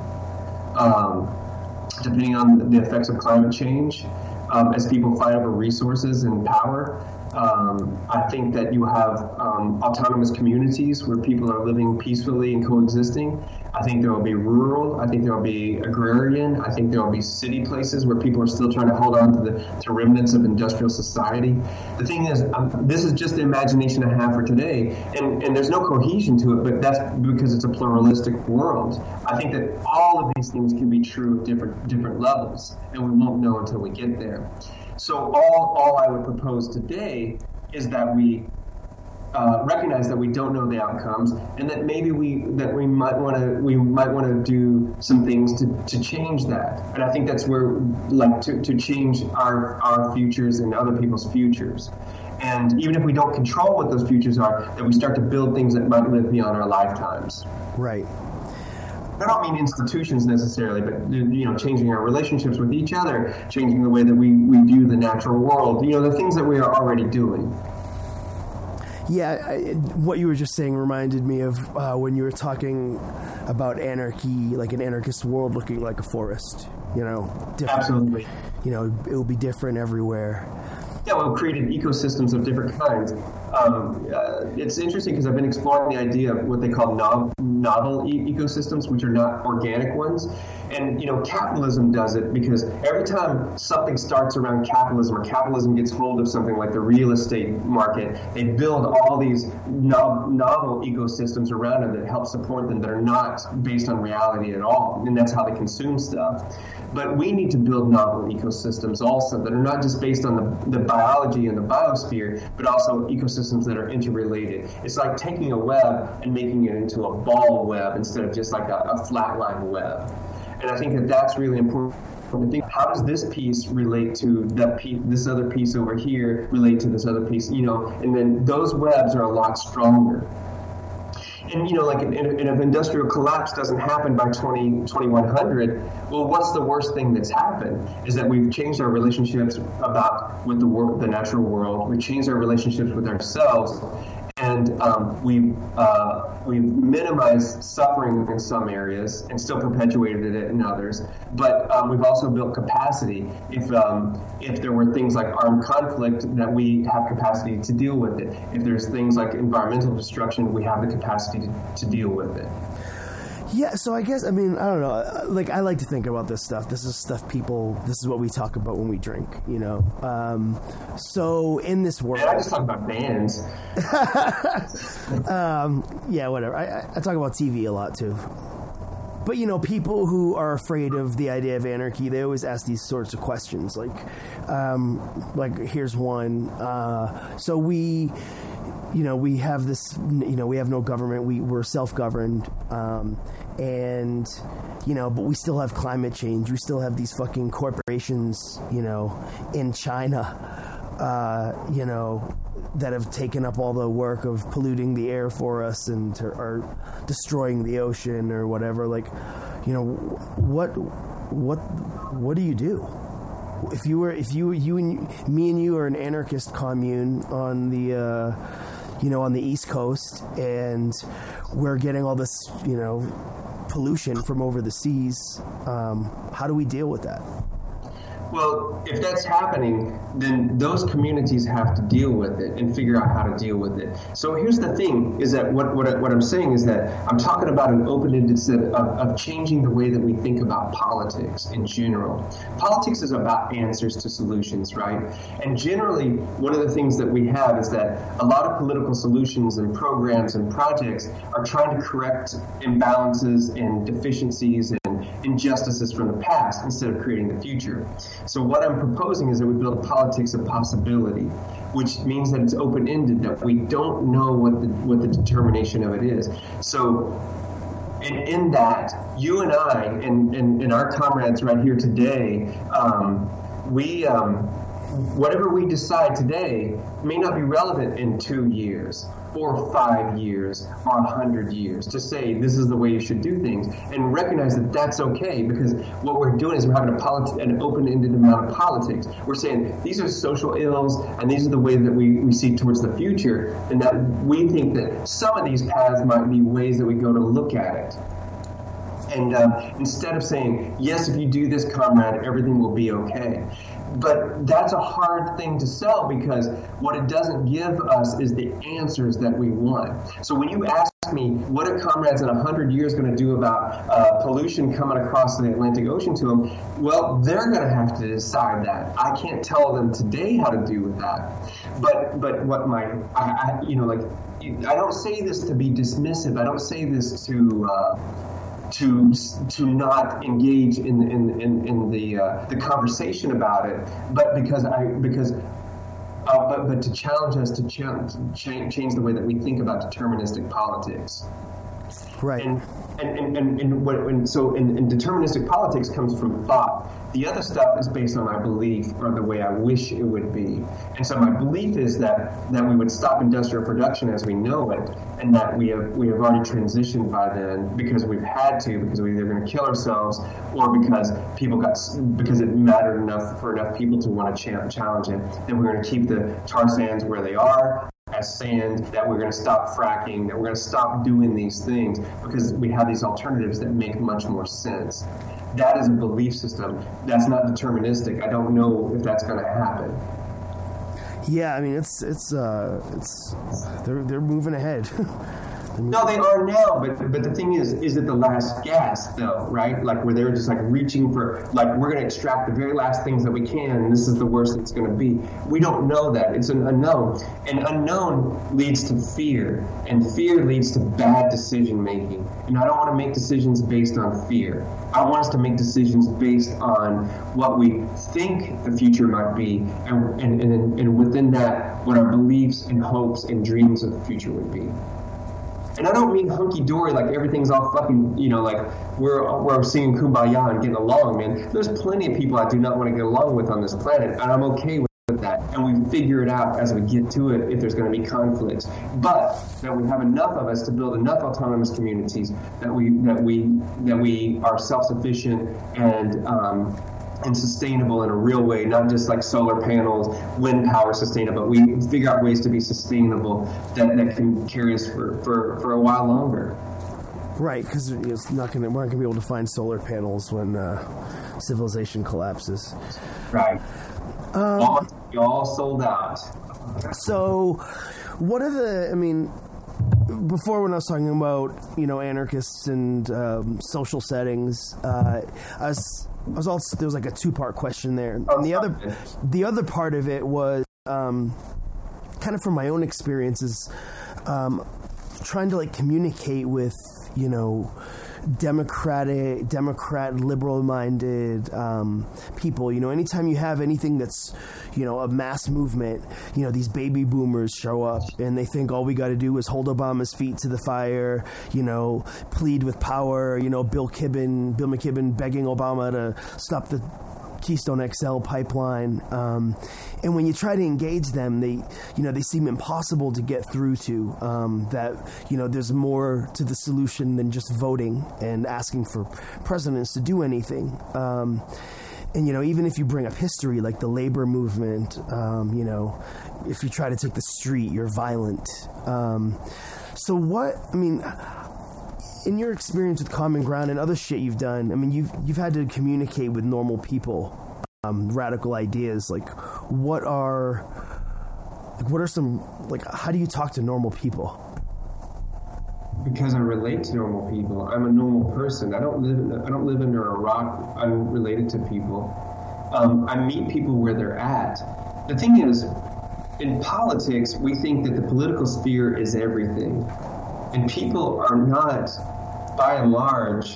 Depending on the effects of climate change, as people fight over resources and power. I think that you have autonomous communities where people are living peacefully and coexisting. I think there will be rural. I think there will be agrarian. I think there will be city places where people are still trying to hold on to remnants of industrial society. The thing is, this is just the imagination I have for today, and there's no cohesion to it, but that's because it's a pluralistic world. I think that all of these things can be true at different levels, and we won't know until we get there. So all I would propose today is that we recognize that we don't know the outcomes, and that maybe we might want to do some things to change that. And I think that's where, like, to change our futures and other people's futures. And even if we don't control what those futures are, that we start to build things that might live beyond our lifetimes. Right. I don't mean institutions necessarily, but changing our relationships with each other, changing the way that we view the natural world. The things that we are already doing. Yeah, what you were just saying reminded me of when you were talking about anarchy, like an anarchist world looking like a forest. Different. Absolutely. It will be different everywhere. Yeah, we've created ecosystems of different kinds. it's interesting because I've been exploring the idea of what they call novel ecosystems, which are not organic ones. And, capitalism does it because every time something starts around capitalism or capitalism gets hold of something like the real estate market, they build all these novel ecosystems around it that help support them that are not based on reality at all. And that's how they consume stuff. But we need to build novel ecosystems also that are not just based on the biology and the biosphere, but also ecosystems that are interrelated. It's like taking a web and making it into a ball web instead of just like a flatline web. And I think that that's really important to think, how does this piece relate to that piece, this other piece over here relate to this other piece, and then those webs are a lot stronger. And, like, and if industrial collapse doesn't happen by 2100, well, what's the worst thing that's happened is that we've changed our relationships with the natural world. We've changed our relationships with ourselves. And we've minimized suffering in some areas and still perpetuated it in others. But we've also built capacity. If there were things like armed conflict, that we have capacity to deal with it. If there's things like environmental destruction, we have the capacity to deal with it. Yeah, so I guess, I don't know, like, I like to think about this stuff. This is what we talk about when we drink, so in this world... I just talk about bands. Yeah, whatever. I talk about TV a lot, too. But, people who are afraid of the idea of anarchy, they always ask these sorts of questions. Like here's one. So we have this, we have no government. We're self-governed. But we still have climate change. We still have these fucking corporations, in China, that have taken up all the work of polluting the air for us and are destroying the ocean or whatever. Like, what do you do? If me and you are an anarchist commune on the on the East Coast, and we're getting all this pollution from over the seas, how do we deal with that? Well, if that's happening, then those communities have to deal with it and figure out how to deal with it. So here's the thing, is that what I'm saying is that I'm talking about an open-ended set of changing the way that we think about politics in general. Politics is about answers to solutions, right? And generally, one of the things that we have is that a lot of political solutions and programs and projects are trying to correct imbalances and deficiencies and injustices from the past instead of creating the future. So what I'm proposing is that we build politics of possibility, which means that it's open-ended, that we don't know what the determination of it is. So in that, you and I and our comrades right here today, whatever we decide today may not be relevant in 2 years or 5 years or 100 years to say this is the way you should do things, and recognize that that's okay, because what we're doing is we're having an open-ended amount of politics. We're saying these are social ills and these are the ways that we see towards the future, and that we think that some of these paths might be ways that we go to look at it. And instead of saying, yes, if you do this, comrade, everything will be okay. But that's a hard thing to sell, because what it doesn't give us is the answers that we want. So when you ask me, what are comrades in 100 years going to do about pollution coming across the Atlantic Ocean to them? Well, they're going to have to decide that. I can't tell them today how to do with that. But what I don't say this to be dismissive. I don't say this to not engage in the conversation about it, but but to challenge us to change the way that we think about deterministic politics. Right. And so deterministic politics comes from thought. The other stuff is based on my belief, or the way I wish it would be. And so my belief is that we would stop industrial production as we know it, and that we have already transitioned by then, because we've had to, because we're either going to kill ourselves, or because it mattered enough for enough people to want to challenge it. That we're going to keep the tar sands where they are as sand, that we're going to stop fracking, that we're going to stop doing these things because we have these alternatives that make much more sense. That is a belief system. That's not deterministic. I don't know if that's going to happen. Yeah, I mean it's they're moving ahead. No, they are now, but the thing is it the last gasp, though, right? Like, where they're just, like, reaching for, like, we're going to extract the very last things that we can, and this is the worst it's going to be. We don't know that. It's an unknown. And unknown leads to fear, and fear leads to bad decision-making. And I don't want to make decisions based on fear. I want us to make decisions based on what we think the future might be, and within that, what our beliefs and hopes and dreams of the future would be. And I don't mean hunky-dory, like everything's all fucking, you know, like we're singing Kumbaya and getting along, man. There's plenty of people I do not want to get along with on this planet, and I'm okay with that. And we figure it out as we get to it if there's going to be conflicts. But that we have enough of us to build enough autonomous communities that we are self-sufficient and sustainable in a real way, not just like solar panels, wind power sustainable, but we figure out ways to be sustainable that can carry us for a while longer. Right, because we're not going to be able to find solar panels when civilization collapses. Right. All sold out. So, what are before when I was talking about, anarchists and social settings, there was like a two-part question there. And the other part of it was kind of from my own experiences, trying to like communicate with, Democrat, liberal-minded people. Anytime you have anything that's, a mass movement, these baby boomers show up and they think all we got to do is hold Obama's feet to the fire, plead with power, Bill McKibben begging Obama to stop the Keystone XL pipeline, and when you try to engage them, they seem impossible to get through to. That there's more to the solution than just voting and asking for presidents to do anything. And even if you bring up history like the labor movement, if you try to take the street, you're violent. In your experience with Common Ground and other shit you've done, you've had to communicate with normal people, radical ideas. Like, what are some, like, how do you talk to normal people? Because I relate to normal people. I'm a normal person. I don't live under a rock. I'm related to people. I meet people where they're at. The thing is, in politics, we think that the political sphere is everything. And people are not, by and large,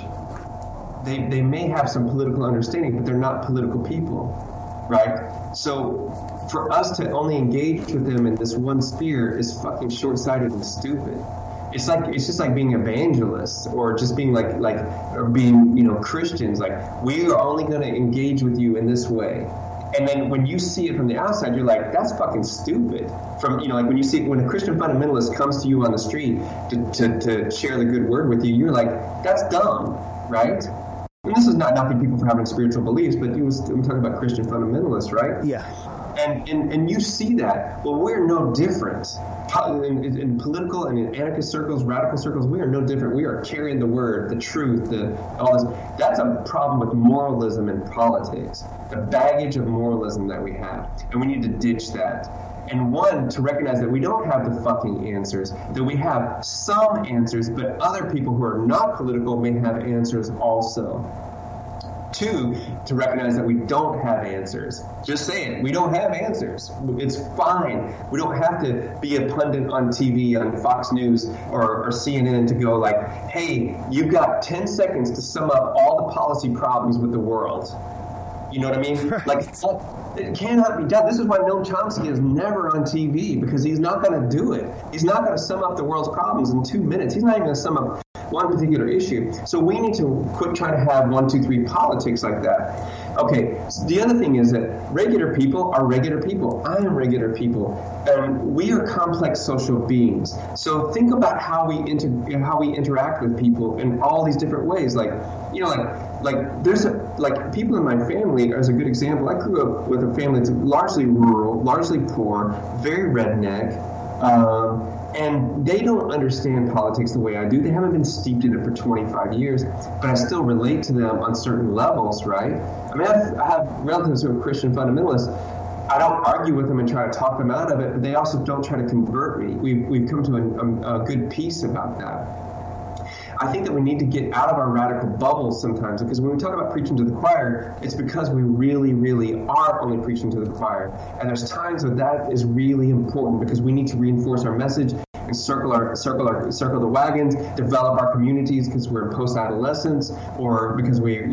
they may have some political understanding, but they're not political people, right? So for us to only engage with them in this one sphere is fucking short-sighted and stupid. It's just like being evangelists or just being or being, Christians. Like, we are only going to engage with you in this way. And then when you see it from the outside, you're like, that's fucking stupid. When a Christian fundamentalist comes to you on the street to share the good word with you, you're like, that's dumb, right? And this is not knocking people for having spiritual beliefs, but I'm talking about Christian fundamentalists, right? Yeah. And you see that. Well, we're no different. In political and in anarchist circles, radical circles, we are no different. We are carrying the word, the truth, all this. That's a problem with moralism in politics, the baggage of moralism that we have. And we need to ditch that. And one, to recognize that we don't have the fucking answers, that we have some answers, but other people who are not political may have answers also. Two, to recognize that we don't have answers. Just say it. We don't have answers. It's fine. We don't have to be a pundit on TV, on Fox News or CNN to go like, hey, you've got 10 seconds to sum up all the policy problems with the world. You know what I mean? Like, it cannot be done. This is why Noam Chomsky is never on TV, because he's not going to do it. He's not going to sum up the world's problems in 2 minutes. He's not even going to sum up one particular issue. So we need to quit trying to have 1, 2, 3 politics like that. Okay, so the other thing is that regular people are regular people. I am regular people. We are complex social beings. So think about how we interact with people in all these different ways. Like there's people in my family as a good example. I grew up with a family that's largely rural, largely poor, very redneck. And they don't understand politics the way I do. They haven't been steeped in it for 25 years, but I still relate to them on certain levels, right? I have relatives who are Christian fundamentalists. I don't argue with them and try to talk them out of it, but they also don't try to convert me. We've come to a good peace about that. I think that we need to get out of our radical bubbles sometimes, because when we talk about preaching to the choir, it's because we really, really are only preaching to the choir. And there's times that that is really important, because we need to reinforce our message and circle the wagons, develop our communities because we're in post-adolescence, or because we're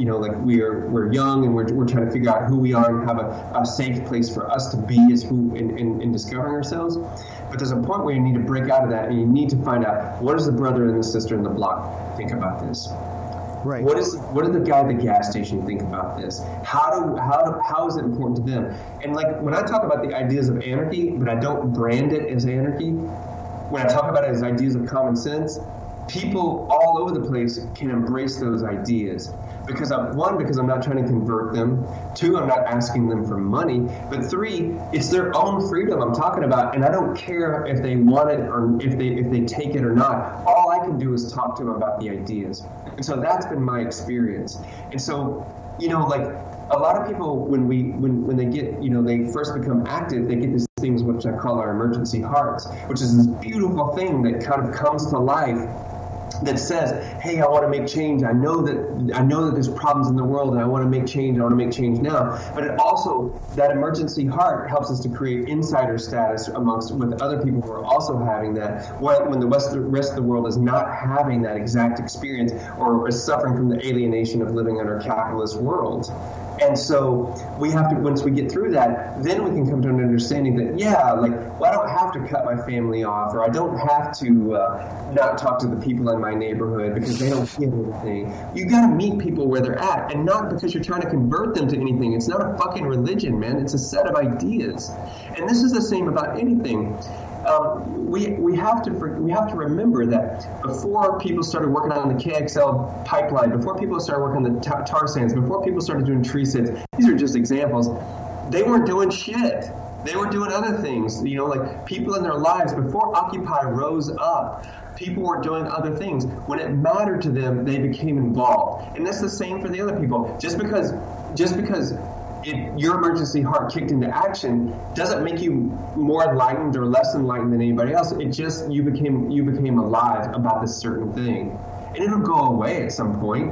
young and we're trying to figure out who we are and have a safe place for us to be as who in discovering ourselves. But there's a point where you need to break out of that, and you need to find out, what does the brother and the sister in the block think about this? Right. What did the guy at the gas station think about this? How is it important to them? And like when I talk about the ideas of anarchy, but I don't brand it as anarchy, when I talk about it as ideas of common sense, people all over the place can embrace those ideas. Because I'm not trying to convert them. 2, I'm not asking them for money. But 3, it's their own freedom I'm talking about, and I don't care if they want it or if they take it or not. All I can do is talk to them about the ideas. And so that's been my experience. And so, like a lot of people, when they get, they first become active, they get these things which I call our emergency hearts, which is this beautiful thing that kind of comes to life, that says, hey, I want to make change. I know that there's problems in the world, and I want to make change. I want to make change now. But it also, that emergency heart helps us to create insider status with other people who are also having that, when the rest of the world is not having that exact experience, or is suffering from the alienation of living under a capitalist world. And so we have to, once we get through that, then we can come to an understanding that, I don't have to cut my family off, or I don't have to not talk to the people in my neighborhood because they don't get anything. You got to meet people where they're at, and not because you're trying to convert them to anything. It's not a fucking religion, man. It's a set of ideas. And this is the same about anything. We have to remember that before people started working on the KXL pipeline, before people started working on the tar sands, before people started doing tree sits, these are just examples. They weren't doing shit. They were doing other things. Like people in their lives before Occupy rose up, people were doing other things. When it mattered to them, they became involved. And that's the same for the other people. Just because your emergency heart kicked into action doesn't make you more enlightened or less enlightened than anybody else. It just you became alive about this certain thing, and it'll go away at some point.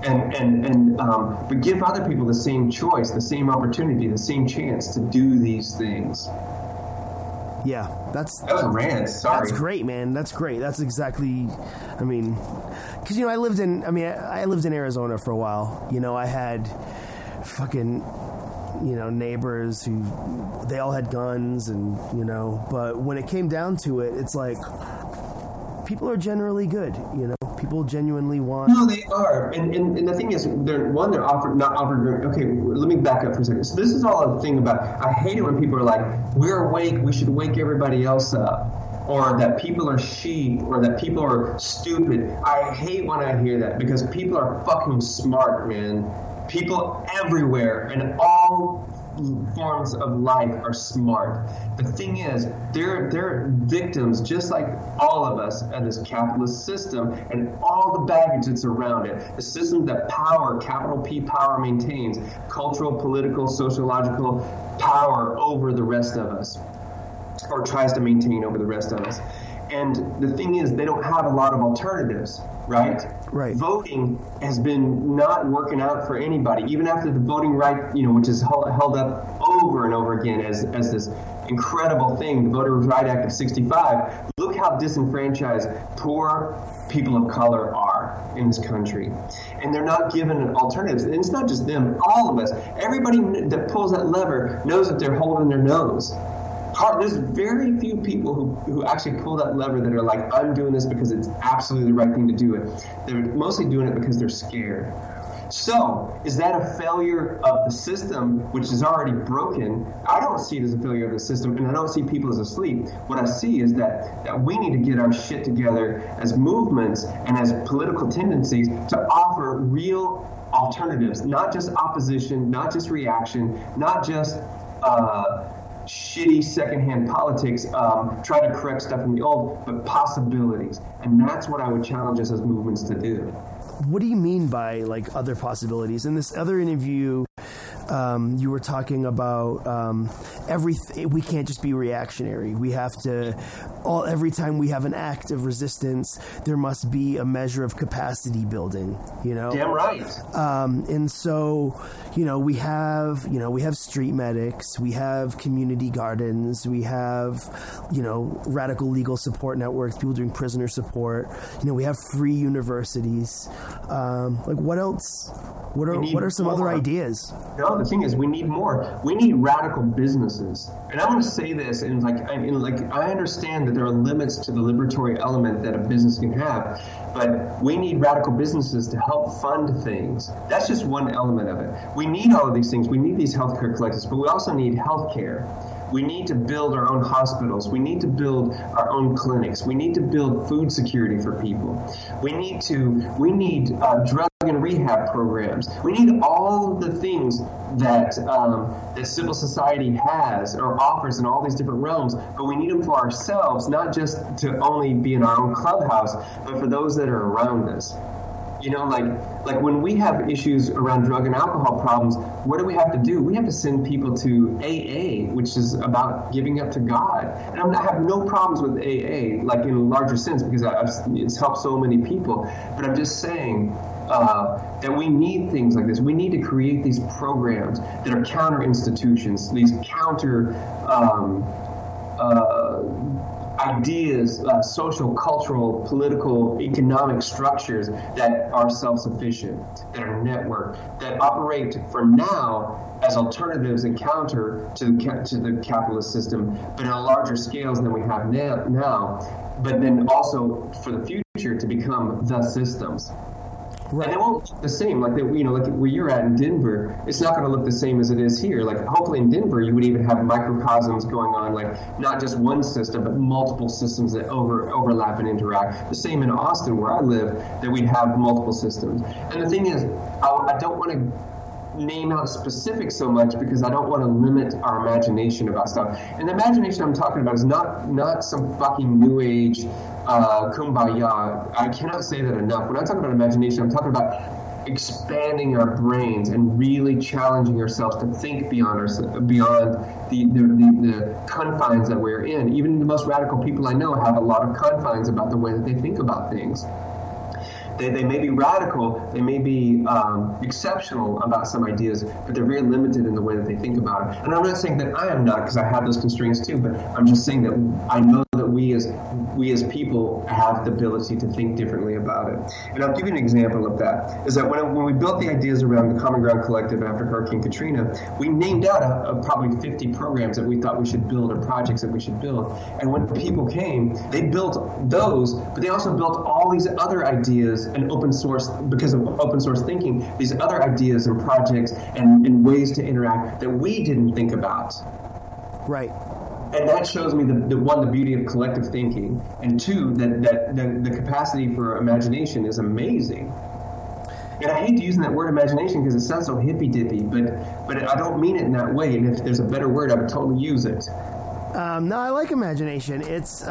But give other people the same choice, the same opportunity, the same chance to do these things. Yeah, that was a rant. Sorry. That's great, man. That's great. That's exactly. Because I lived in Arizona for a while. I had fucking neighbors who they all had guns, and but when it came down to it, it's like people are generally good. People genuinely want. No, they are, and the thing is, they're not offered. Okay, let me back up for a second. So this is all a thing about. I hate it when people are like, "We're awake. We should wake everybody else up," or that people are sheep, or that people are stupid. I hate when I hear that, because people are fucking smart, man. People everywhere and all forms of life are smart. The thing is, they're victims, just like all of us, of this capitalist system and all the baggage that's around it. The system that power, capital P power, maintains cultural, political, sociological power over the rest of us, or tries to maintain over the rest of us. And the thing is, they don't have a lot of alternatives, right? Right. Voting has been not working out for anybody, even after the voting right, which is held up over and over again as this incredible thing, the Voter Right Act of 65. Look how disenfranchised poor people of color are in this country. And they're not given alternatives. And it's not just them, all of us. Everybody that pulls that lever knows that they're holding their nose. There's very few people who actually pull that lever that are like, I'm doing this because it's absolutely the right thing to do it. They're mostly doing it because they're scared. So, is that a failure of the system, which is already broken? I don't see it as a failure of the system, and I don't see people as asleep. What I see is that we need to get our shit together as movements and as political tendencies to offer real alternatives, not just opposition, not just reaction, not just shitty secondhand politics, try to correct stuff from the old, but possibilities. And that's what I would challenge us as movements to do. What do you mean by like other possibilities? In this other interview, You were talking about everything. We can't just be reactionary. We have to. Every time we have an act of resistance, there must be a measure of capacity building. Damn right. And so, we have street medics, we have community gardens, we have, radical legal support networks, people doing prisoner support. We have free universities. What else? What are some other ideas? No, the thing is, we need more. We need radical businesses. And I'm going to say this, and I understand that there are limits to the liberatory element that a business can have, but we need radical businesses to help fund things. That's just one element of it. We need all of these things. We need these healthcare collectives, but we also need healthcare. We need to build our own hospitals. We need to build our own clinics. We need to build food security for people. We need drug and rehab programs. We need all of the things that that civil society has or offers in all these different realms, but we need them for ourselves, not just to only be in our own clubhouse, but for those that are around us. Like when we have issues around drug and alcohol problems, what do we have to do? We have to send people to AA, which is about giving up to God. And I have no problems with AA, like in a larger sense, because it's helped so many people. But I'm just saying that we need things like this. We need to create these programs that are counter institutions, these counter ideas, social, cultural, political, economic structures that are self-sufficient, that are networked, that operate for now as alternatives and counter to the capitalist system, but on larger scales than we have now, but then also for the future to become the systems. Right. And it won't look the same, like where you're at in Denver. It's not going to look the same as it is here. Like hopefully in Denver, you would even have microcosms going on, like not just one system, but multiple systems that overlap and interact. The same in Austin, where I live, that we'd have multiple systems. And the thing is, I don't want to name out specifics so much because I don't want to limit our imagination about stuff. And the imagination I'm talking about is not some fucking new age kumbaya. I cannot say that enough. When I talk about imagination, I'm talking about expanding our brains and really challenging ourselves to think beyond the confines that we're in. Even the most radical people I know have a lot of confines about the way that they think about things. They may be radical, they may be exceptional about some ideas, but they're very limited in the way that they think about it. And I'm not saying that I am not, because I have those constraints too, but I'm just saying that I know that we as people have the ability to think differently about it. And I'll give you an example of that, is that when we built the ideas around the Common Ground Collective after Hurricane Katrina, we named out probably 50 programs that we thought we should build or projects that we should build. And when people came, they built those, but they also built all these other ideas and open source, because of open source thinking, these other ideas and projects and ways to interact that we didn't think about. Right. And that shows me the beauty of collective thinking, and two, that the capacity for imagination is amazing. And I hate using that word imagination because it sounds so hippy-dippy, but I don't mean it in that way. And if there's a better word, I would totally use it. No, I like imagination. It's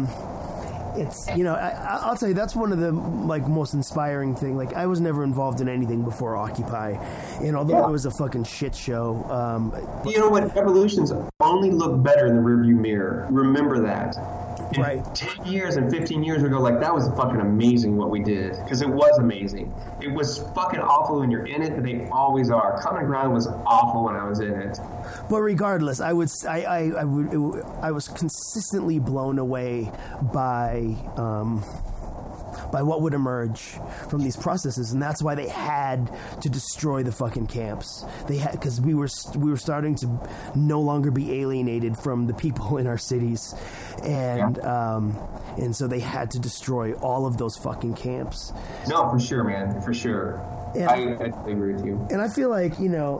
I'll tell you, that's one of the most inspiring thing. Like, I was never involved in anything before Occupy, and although it was a fucking shit show. You know what? Revolutions only look better in the rearview mirror. Remember that. Right. 10 years and 15 years ago, that was fucking amazing what we did, because it was amazing. It was fucking awful when you're in it, but they always are. Common Ground was awful when I was in it. But regardless, I was consistently blown away by what would emerge from these processes, and that's why they had to destroy the fucking camps. They had, because we were starting to no longer be alienated from the people in our cities, and so they had to destroy all of those fucking camps. No, for sure, man, for sure. And I agree with you. And I feel like,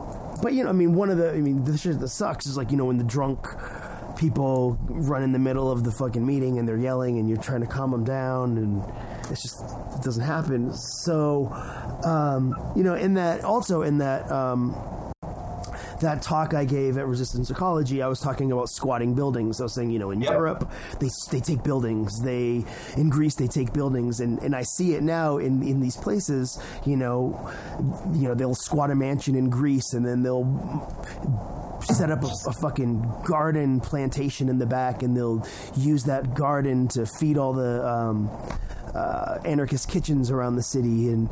the shit that sucks is when the drunk people run in the middle of the fucking meeting and they're yelling and you're trying to calm them down, and it doesn't happen. So, that talk I gave at Resistance Ecology, I was talking about squatting buildings. I was saying, in Europe, they take buildings. In Greece, they take buildings. And I see it now in these places, they'll squat a mansion in Greece, and then they'll set up a fucking garden plantation in the back, and they'll use that garden to feed all the anarchist kitchens around the city, and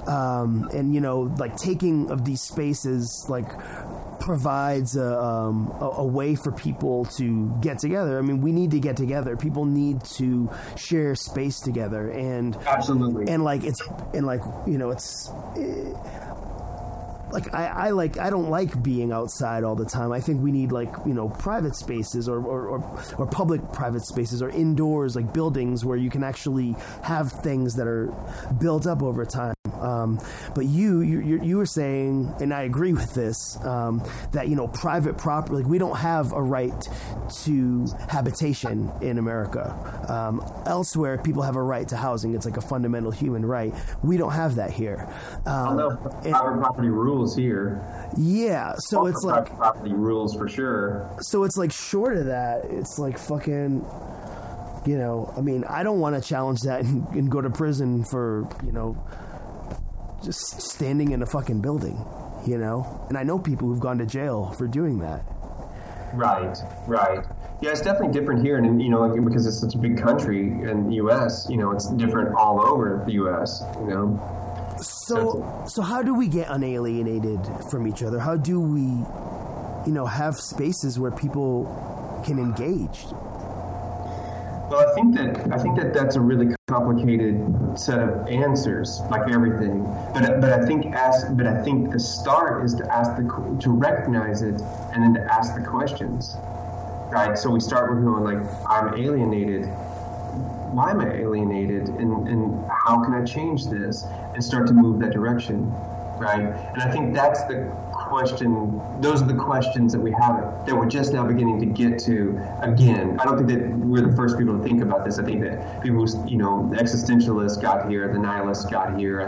taking of these spaces provides a way for people to get together. I mean, we need to get together. People need to share space together, and absolutely, I don't like being outside all the time. I think we need private spaces or public private spaces, or indoors, like buildings where you can actually have things that are built up over time. But you were saying, and I agree with this, that private property, we don't have a right to habitation in America. Elsewhere, people have a right to housing. It's like a fundamental human right. We don't have that here. Private property rules here. Yeah, so it's like private property rules for sure. So it's short of that, it's fucking. I mean, I don't want to challenge that and go to prison for just standing in a fucking building, and I know people who've gone to jail for doing that. Right. Yeah, it's definitely different here, and because it's such a big country in the U.S., it's different all over the U.S. So how do we get unalienated from each other? How do we, have spaces where people can engage? Well, I think that that's a really complicated set of answers, like everything. But I think the start is to recognize it, and then to ask the questions, right? So we start with going I'm alienated. Why am I alienated, and how can I change this, and start to move that direction, right? And I think that's the question. Those are the questions that we're just now beginning to get to again. I don't think that we're the first people to think about this. I think that people the existentialists got here, the nihilists got here.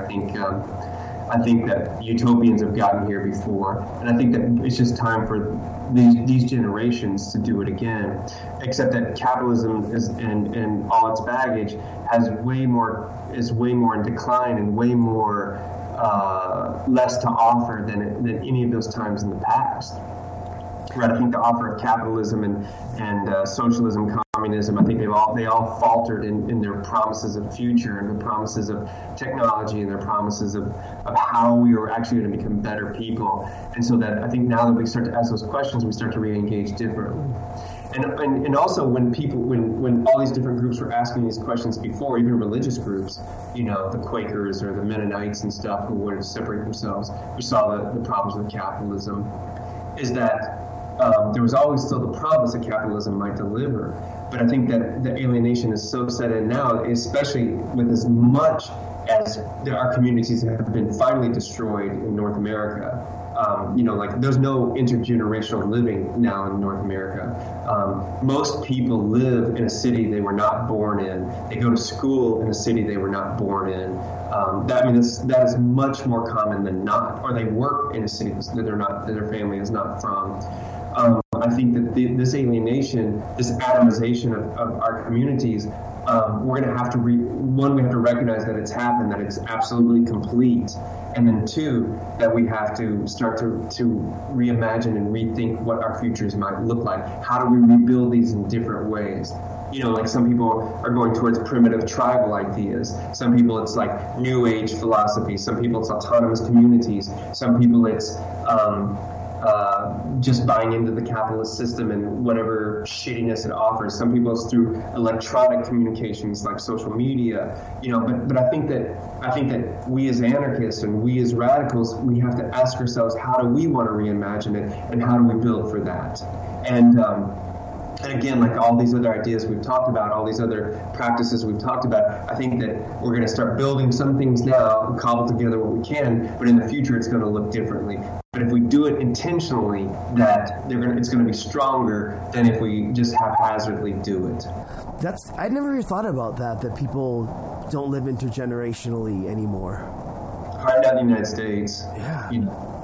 I think that utopians have gotten here before, and I think that it's just time for these generations to do it again. Except that capitalism and all its baggage is way more in decline, and way more less to offer than any of those times in the past. Right? I think the offer of capitalism and socialism, communism, I think they all faltered in their promises of future, and the promises of technology, and their promises of how we are actually going to become better people. And so that I think now that we start to ask those questions, we start to re-engage differently. And also when all these different groups were asking these questions before, even religious groups, the Quakers or the Mennonites and stuff, who wanted to separate themselves, we saw the problems with capitalism, is that there was always still the promise that capitalism might deliver. But I think that the alienation is so set in now, especially with as much as our communities have been finally destroyed in North America. There's no intergenerational living now in North America. Most people live in a city they were not born in. They go to school in a city they were not born in. That is much more common than not. Or they work in a city that their family is not from. I think that this alienation, this atomization of our communities, we're going to have to we have to recognize that it's happened, that it's absolutely complete, and then two, that we have to start to reimagine and rethink what our futures might look like. How do we rebuild these in different ways? Some people are going towards primitive tribal ideas. Some people it's New Age philosophy. Some people it's autonomous communities. Some people it's just buying into the capitalist system and whatever shittiness it offers. Some people it's through electronic communications like social media, but I think that we as anarchists and we as radicals, we have to ask ourselves, how do we want to reimagine it, and how do we build for that? And again, all these other ideas we've talked about, all these other practices we've talked about, I think that we're going to start building some things now and cobble together what we can, but in the future it's going to look differently. But if we do it intentionally, it's going to be stronger than if we just haphazardly do it. I never thought about that people don't live intergenerationally anymore. Not in the United States. Yeah.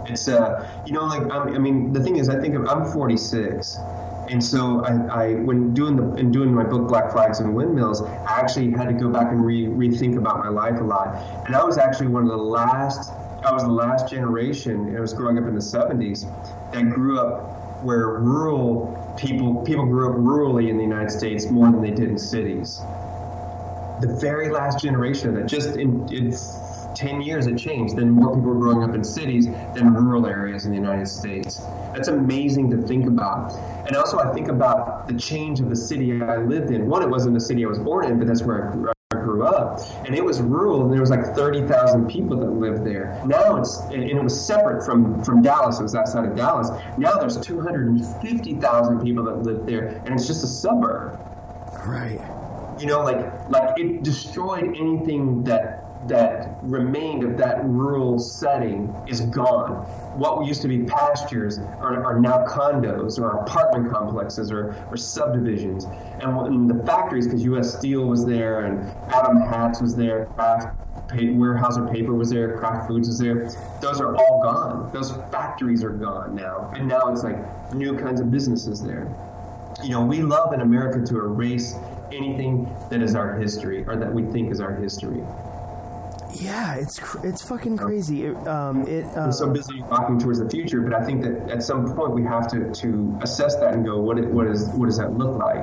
It's like I mean, the thing is, I'm 46, and so I when doing my book Black Flags and Windmills, I actually had to go back and rethink about my life a lot. And I was actually the last generation. I was growing up in the 70s that grew up where rural people grew up rurally in the United States more than they did in cities. The very last generation of that, just in 10 years it changed. Then more people were growing up in cities than rural areas in the United States. That's amazing to think about. And also I think about the change of the city I lived in. One, it wasn't the city I was born in, but that's where I grew up. And it was rural, and there was like 30,000 people that lived there. Now it was separate from Dallas. It was outside of Dallas. Now there's 250,000 people that live there, and it's just a suburb. Right. Like it destroyed anything that remained of that rural setting is gone. What used to be pastures are now condos or apartment complexes or subdivisions. And the factories, because U.S. Steel was there and Adam Hats was there, Weyerhaeuser Paper was there, Kraft Foods was there. Those are all gone. Those factories are gone now. And now it's like new kinds of businesses there. We love in America to erase anything that is our history or that we think is our history. Yeah, it's fucking crazy. We're so busy walking towards the future, but I think that at some point we have to assess that and go, what does that look like?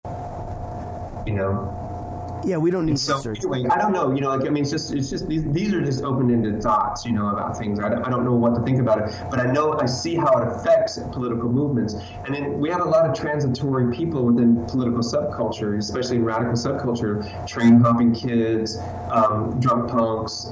Yeah, we don't need so to search. Anyway, I don't know. It's just these are just open-ended thoughts, about things. I don't know what to think about it, but I see how it affects political movements. And then we have a lot of transitory people within political subculture, especially in radical subculture, train-hopping kids, drunk punks,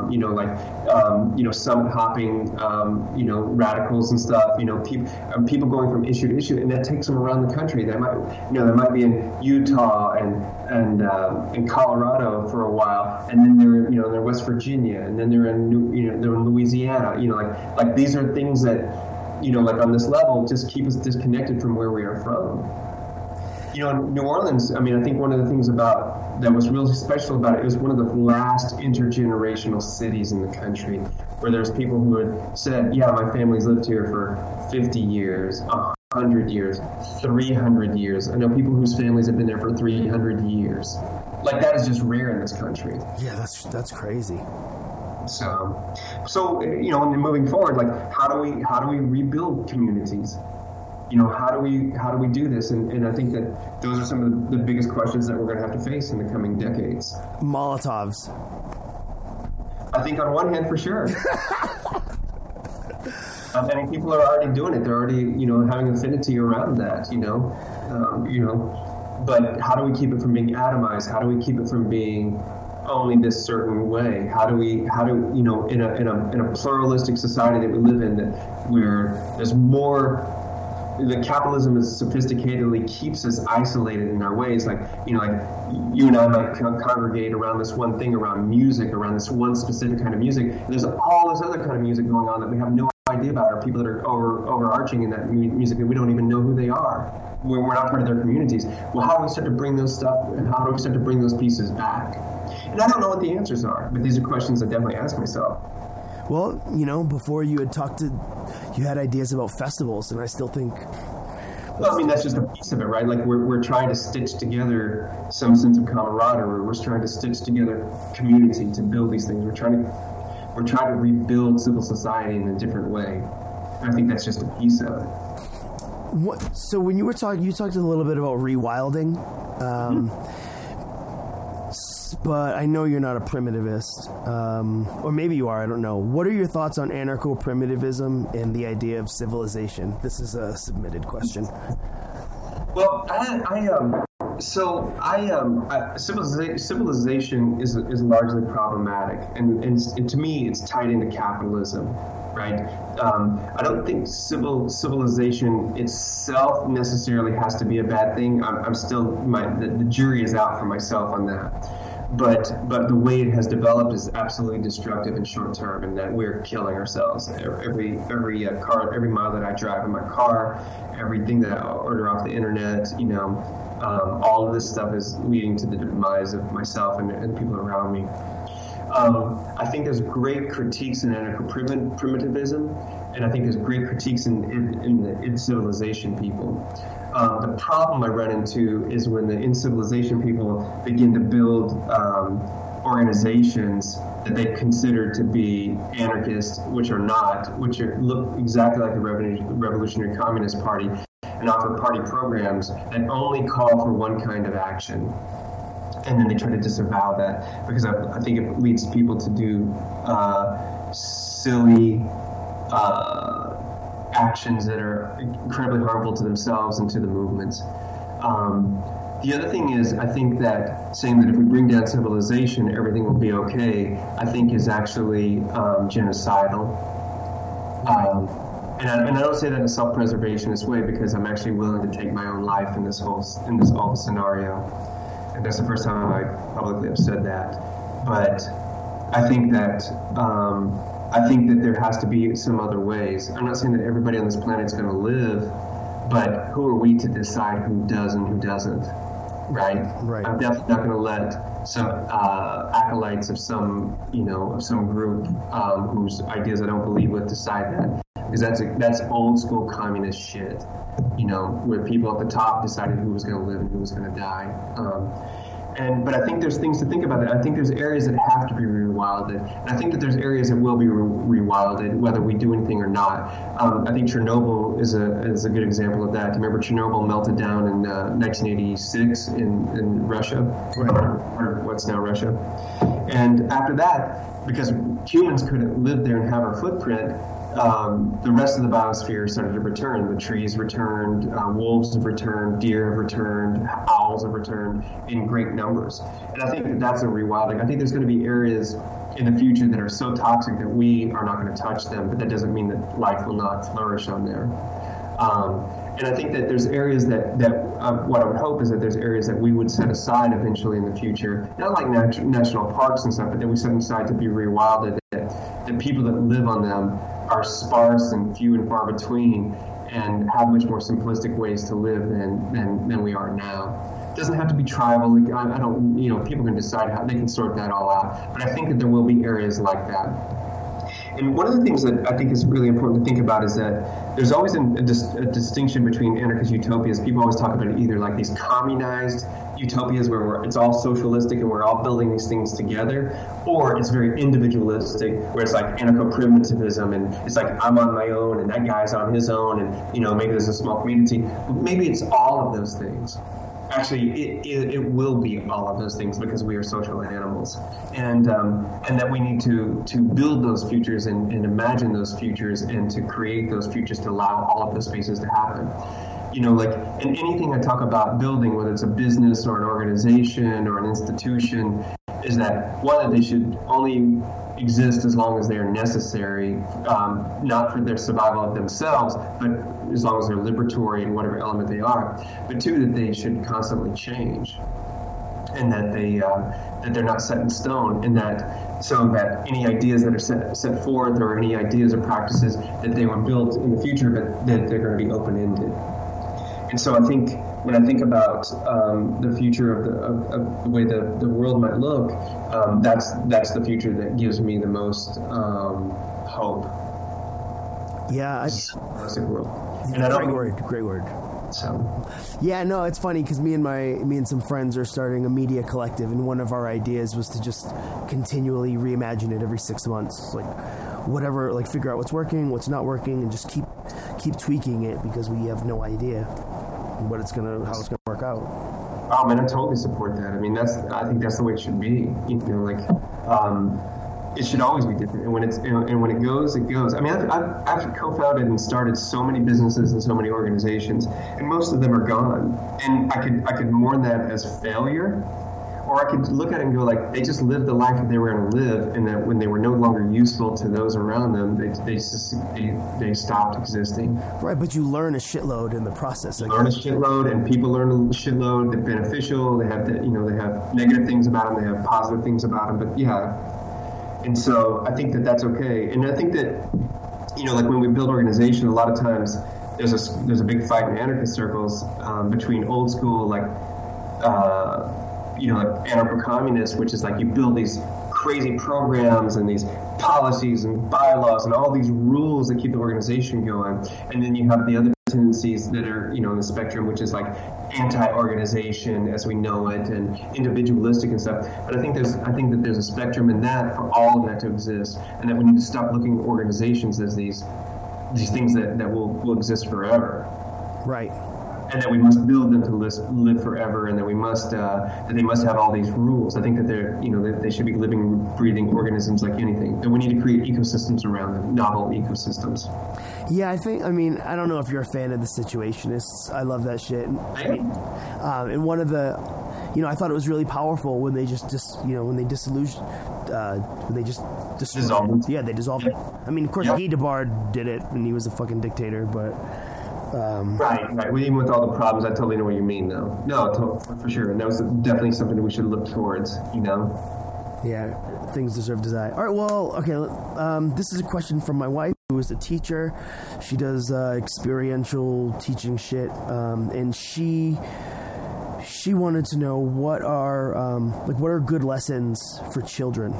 summit hopping, radicals and stuff. People going from issue to issue, and that takes them around the country. They might be in Utah and in Colorado for a while, and then they're West Virginia, and then they're in Louisiana. Like these are things that like on this level just keep us disconnected from where we are from. In New Orleans, I think one of the things that was really special about it was one of the last intergenerational cities in the country where there's people who had said, yeah, my family's lived here for 50 years, 100 years, 300 years. I know people whose families have been there for 300 years. Like, that is just rare in this country. Yeah, that's crazy. So and moving forward, like, how do we rebuild communities? How do we do this? And I think that those are some of the biggest questions that we're going to have to face in the coming decades. Molotovs. I think on one hand, for sure. People are already doing it. They're already, having affinity around that, But how do we keep it from being atomized? How do we keep it from being only this certain way? How do in a pluralistic society that we live in, that there's more. The capitalism is sophisticatedly keeps us isolated in our ways. Like you and I might congregate around this one thing, around music, around this one specific kind of music. And there's all this other kind of music going on that we have no idea about, or people that are overarching in that music that we don't even know who they are. We're not part of their communities. Well, how do we start to bring those stuff, and how do we start to bring those pieces back? And I don't know what the answers are, but these are questions I definitely ask myself. Well, before you had ideas about festivals, and I still think. Well, that's just a piece of it, right? Like we're trying to stitch together some sense of camaraderie. We're trying to stitch together community to build these things. We're trying to rebuild civil society in a different way. And I think that's just a piece of it. So when you were talking, you talked a little bit about rewilding. But I know you're not a primitivist, or maybe you are, I don't know. What are your thoughts on anarcho-primitivism and the idea of civilization? This is a submitted question. Well, civilization is largely problematic, and to me, it's tied into capitalism, right? I don't think civilization itself necessarily has to be a bad thing. I'm still the jury is out for myself on that. But the way it has developed is absolutely destructive and short term, and that we're killing ourselves. Every mile that I drive in my car, everything that I order off the internet, all of this stuff is leading to the demise of myself and the people around me. I think there's great critiques in anarcho-primitivism, and I think there's great critiques in the in-civilization people. The problem I run into is when the in-civilization people begin to build organizations that they consider to be anarchist, which are not, look exactly like the Revolutionary Communist Party, and offer party programs that only call for one kind of action. And then they try to disavow that, because I think it leads people to do silly actions that are incredibly harmful to themselves and to the movements. The other thing is, I think that saying that if we bring down civilization, everything will be okay, I think is actually genocidal. And I don't say that in a self-preservationist way, because I'm actually willing to take my own life in this whole scenario. And that's the first time I publicly have said that. But I think that there has to be some other ways. I'm not saying that everybody on this planet is going to live, but who are we to decide who does and who doesn't? Right. I'm definitely not going to let some acolytes of some group whose ideas I don't believe with decide that, because that's old school communist shit. Where people at the top decided who was going to live and who was going to die. But I think there's things to think about that. I think there's areas that have to be rewilded. And I think that there's areas that will be rewilded, whether we do anything or not. I think Chernobyl is a good example of that. Do you remember Chernobyl melted down in 1986 in Russia, or what's now Russia? And after that, because humans couldn't live there and have our footprint, the rest of the biosphere started to return. The trees returned, wolves have returned, deer have returned, owls have returned in great numbers. And I think that that's a rewilding. I think there's going to be areas in the future that are so toxic that we are not going to touch them, but that doesn't mean that life will not flourish on there. And I think that there's areas that what I would hope is that there's areas that we would set aside eventually in the future, not like national parks and stuff, but that we set aside to be rewilded, that people that live on them are sparse and few and far between, and have much more simplistic ways to live than we are now. It doesn't have to be tribal. I don't, people can decide how they can sort that all out. But I think that there will be areas like that. And one of the things that I think is really important to think about is that there's always a distinction between anarchist utopias. People always talk about it either like these communized utopias where it's all socialistic and we're all building these things together, or it's very individualistic where it's like anarcho-primitivism and it's like I'm on my own and that guy's on his own and maybe there's a small community. But maybe it's all of those things. Actually, it will be all of those things because we are social animals, and that we need to build those futures and imagine those futures and to create those futures to allow all of those spaces to happen. Like in anything I talk about building, whether it's a business or an organization or an institution, is that one, that they should only exist as long as they are necessary, not for their survival of themselves, but as long as they're liberatory in whatever element they are. But two, that they should constantly change, and that they're not set in stone, and that so that any ideas that are set forth or any ideas or practices that they were built in the future, but that they're going to be open-ended. And so I think when I think about the future of the way the world might look, that's the future that gives me the most hope. Yeah, holistic world. And great word. So, yeah, no, it's funny because me and some friends are starting a media collective, and one of our ideas was to just continually reimagine it every 6 months, like whatever, like figure out what's working, what's not working, and just keep tweaking it because we have no idea how it's gonna work out. Oh man, I totally support that. I mean, I think that's the way it should be. It should always be different, and when it goes, it goes. I mean, I've co-founded and started so many businesses and so many organizations, and most of them are gone. And I could mourn that as failure, or I could look at it and go like, they just lived the life that they were going to live, and that when they were no longer useful to those around them, they stopped existing. Right, but you learn a shitload in the process. Learn a shitload, and people learn a shitload. They're beneficial. They have they have negative things about them. They have positive things about them. But yeah. And so I think that that's okay. And I think that, like when we build organization, a lot of times there's a big fight in anarchist circles between old school, like anarcho-communists, which is like you build these crazy programs and these policies and bylaws and all these rules that keep the organization going. And then you have the other tendencies that are, in the spectrum, which is like anti-organization as we know it and individualistic and stuff. But I think that there's a spectrum in that for all of that to exist, and that we need to stop looking at organizations as these things that will exist forever. Right. And that we must build them to live forever, and that we must that they must have all these rules. I think that they're they should be living, breathing organisms like anything. And we need to create ecosystems around them, novel ecosystems. Yeah, I don't know if you're a fan of the Situationists. I love that shit. And one of the, I thought it was really powerful when they just dissolved. Yeah, they dissolved it. I mean, of course, Guy Debord did it, and he was a fucking dictator, but. Right. Well, even with all the problems, I totally know what you mean, though. No, for sure. And that was definitely something that we should look towards, Yeah, things deserve to die. All right, well, okay, this is a question from my wife, who is a teacher. She does experiential teaching shit, and she wanted to know what are good lessons for children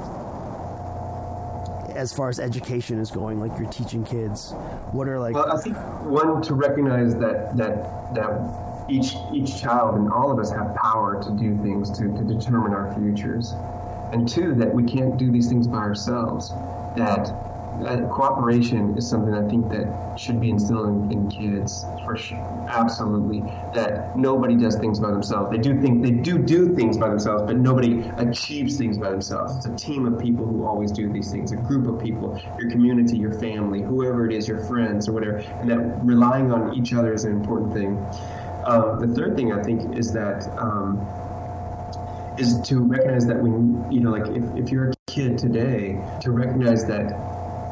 as far as education is going, like you're teaching kids. What are like? Well, I think one, to recognize that each child and all of us have power to do things to determine our futures, and two, that we can't do these things by ourselves. That cooperation is something I think that should be instilled in kids, for sure. Absolutely. That nobody does things by themselves. They do things by themselves, but nobody achieves things by themselves. It's a team of people who always do these things, a group of people, your community, your family, whoever it is, your friends or whatever, and that relying on each other is an important thing. The third thing I think is that is to recognize that when, like if you're a kid today, to recognize that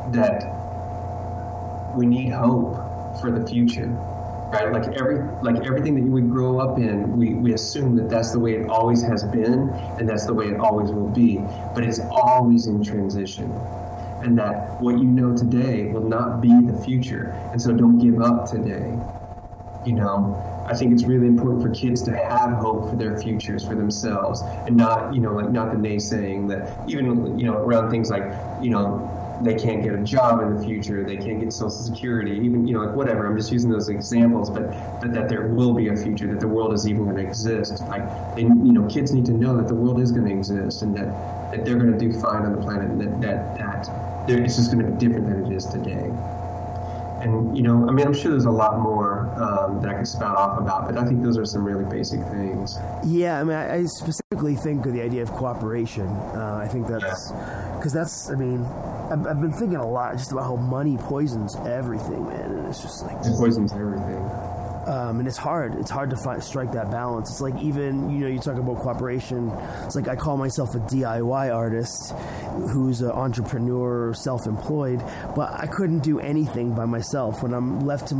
we need hope for the future, right? Like everything that we grow up in, we assume that that's the way it always has been, and that's the way it always will be. But it's always in transition, and that what you know today will not be the future. And so don't give up today. I think it's really important for kids to have hope for their futures, for themselves, and not, not the naysaying that even, around things like, they can't get a job in the future, they can't get Social Security, even, whatever. I'm just using those examples, but that there will be a future, that the world is even going to exist. Like, kids need to know that the world is going to exist, and that they're going to do fine on the planet, and that it's just going to be different than it is today. And, I'm sure there's a lot more that I could spout off about, but I think those are some really basic things. Yeah, I specifically think of the idea of cooperation. I think that's, because I've been thinking a lot just about how money poisons everything, man, and it's just like... It poisons everything. And it's hard to strike that balance. It's like, even, you talk about cooperation, it's like I call myself a DIY artist who's an entrepreneur, self-employed, but I couldn't do anything by myself. When I'm left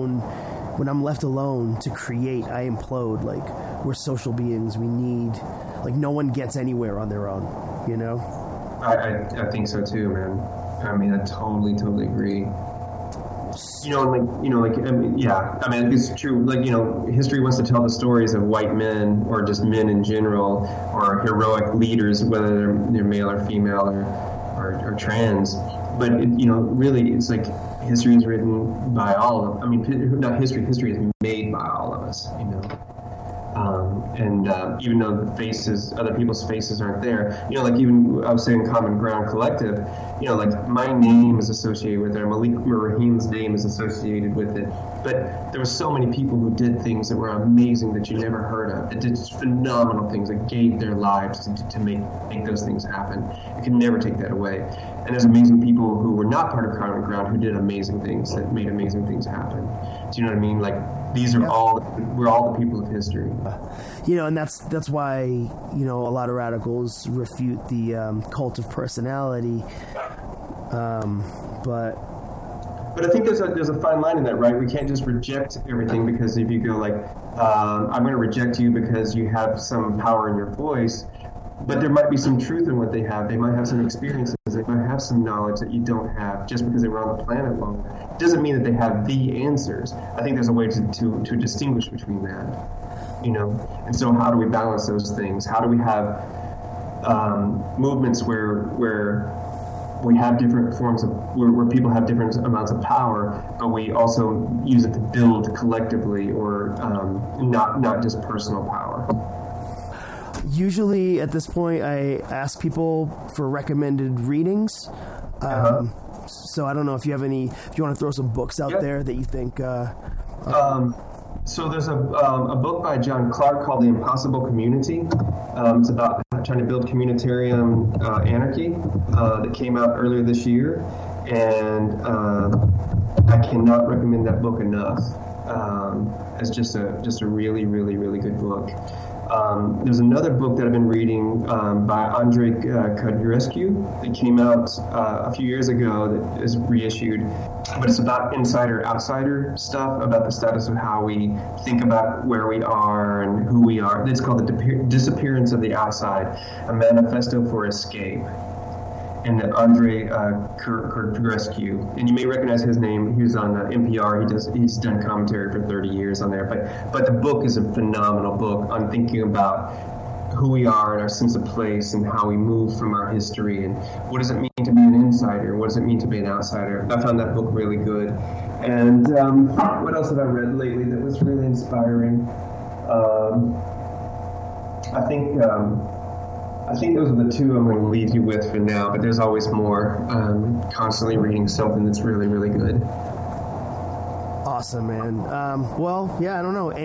alone to create, I implode. Like, we're social beings. We need, no one gets anywhere on their own, I think so too, man. I totally agree. It's true. History wants to tell the stories of white men, or just men in general, or heroic leaders, whether they're male or female or trans. But really, it's like history is written by all of. Not history. History is made by all of us. And even though other people's faces aren't there, even I was saying Common Ground Collective, my name is associated with it, Malik Rahim's name is associated with it, but there were so many people who did things that were amazing that you never heard of, that did phenomenal things, that gave their lives to make those things happen. You can never take that away. And there's amazing people who were not part of Common Ground who did amazing things, that made amazing things happen. Do you know what I mean? These are we're all the people of history. And that's why, a lot of radicals refute the cult of personality. But I think there's a fine line in that, right? We can't just reject everything, because if you go I'm going to reject you because you have some power in your voice, but there might be some truth in what they have. They might have some experiences. They might have some knowledge that you don't have just because they were on the planet longer. It doesn't mean that they have the answers. I think there's a way to distinguish between that, And so how do we balance those things? How do we have movements where we have different forms of where people have different amounts of power, but we also use it to build collectively, or not just personal power. Usually at this point, I ask people for recommended readings. So I don't know if you have any. If you want to throw some books out there that you think. So there's a book by John Clark called The Impossible Community. It's about trying to build communitarian anarchy that came out earlier this year, and I cannot recommend that book enough. It's just a really, really, really good book. There's another book that I've been reading by Andrei Codrescu that came out a few years ago that is reissued, but it's about insider-outsider stuff, about the status of how we think about where we are and who we are. It's called The Disappearance of the Outside, a Manifesto for Escape. And Andrei Codrescu, and you may recognize his name. He was on NPR. He's done commentary for 30 years on there. But the book is a phenomenal book on thinking about who we are and our sense of place and how we move from our history and what does it mean to be an insider? What does it mean to be an outsider? I found that book really good. And what else have I read lately that was really inspiring? I think those are the two I'm going to leave you with for now, but there's always more. Constantly reading something that's really, really good. Awesome, man. Well, yeah, I don't know.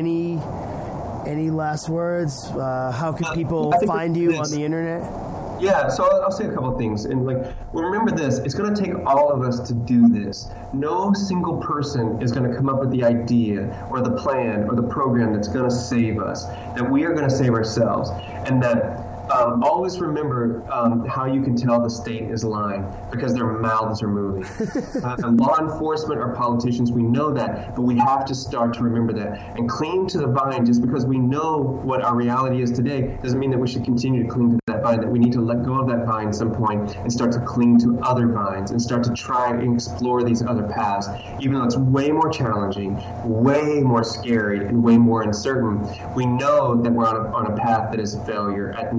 Any last words? How can people find you on the internet? Yeah, so I'll say a couple of things. And remember this, it's going to take all of us to do this. No single person is going to come up with the idea or the plan or the program that's going to save us, that we are going to save ourselves. And that always remember how you can tell the state is lying, because their mouths are moving. Law enforcement or politicians, we know that, but we have to start to remember that and cling to the vine. Just because we know what our reality is today doesn't mean that we should continue to cling to that vine, that we need to let go of that vine at some point and start to cling to other vines and start to try and explore these other paths, even though it's way more challenging, way more scary, and way more uncertain. We know that we're on a path that is a failure at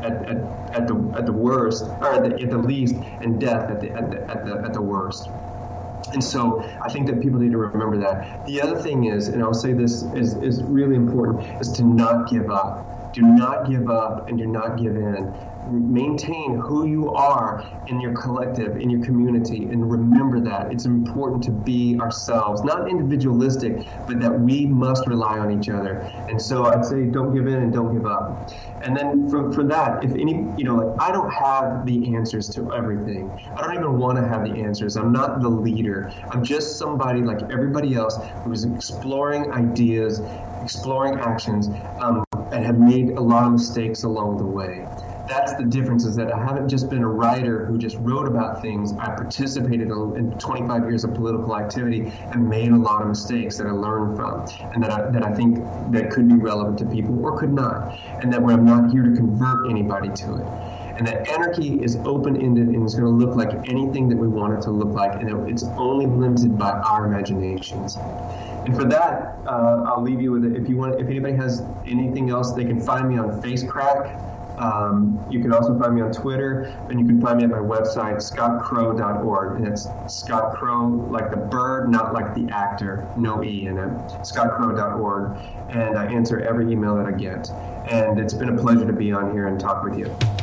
the worst, or at the least, and death at the worst. And so I think that people need to remember that. The other thing is, and I'll say this is really important, is to not give up. Do not give up and do not give in. Maintain who you are in your collective, in your community, and remember that. It's important to be ourselves, not individualistic, but that we must rely on each other. And so I'd say don't give in and don't give up. And then for that, if any, I don't have the answers to everything. I don't even want to have the answers. I'm not the leader. I'm just somebody like everybody else who is exploring ideas, exploring actions, and have made a lot of mistakes along the way. That's the difference, is that I haven't just been a writer who just wrote about things. I participated in 25 years of political activity and made a lot of mistakes that I learned from, and that I think that could be relevant to people or could not, and that I'm not here to convert anybody to it. And that anarchy is open-ended and is going to look like anything that we want it to look like, and it's only limited by our imaginations. And for that, I'll leave you with it. If anybody has anything else, they can find me on FaceCrack. You can also find me on Twitter, and you can find me at my website, scottcrow.org. And it's Scott Crow, like the bird, not like the actor, no E in it, scottcrow.org. And I answer every email that I get. And it's been a pleasure to be on here and talk with you.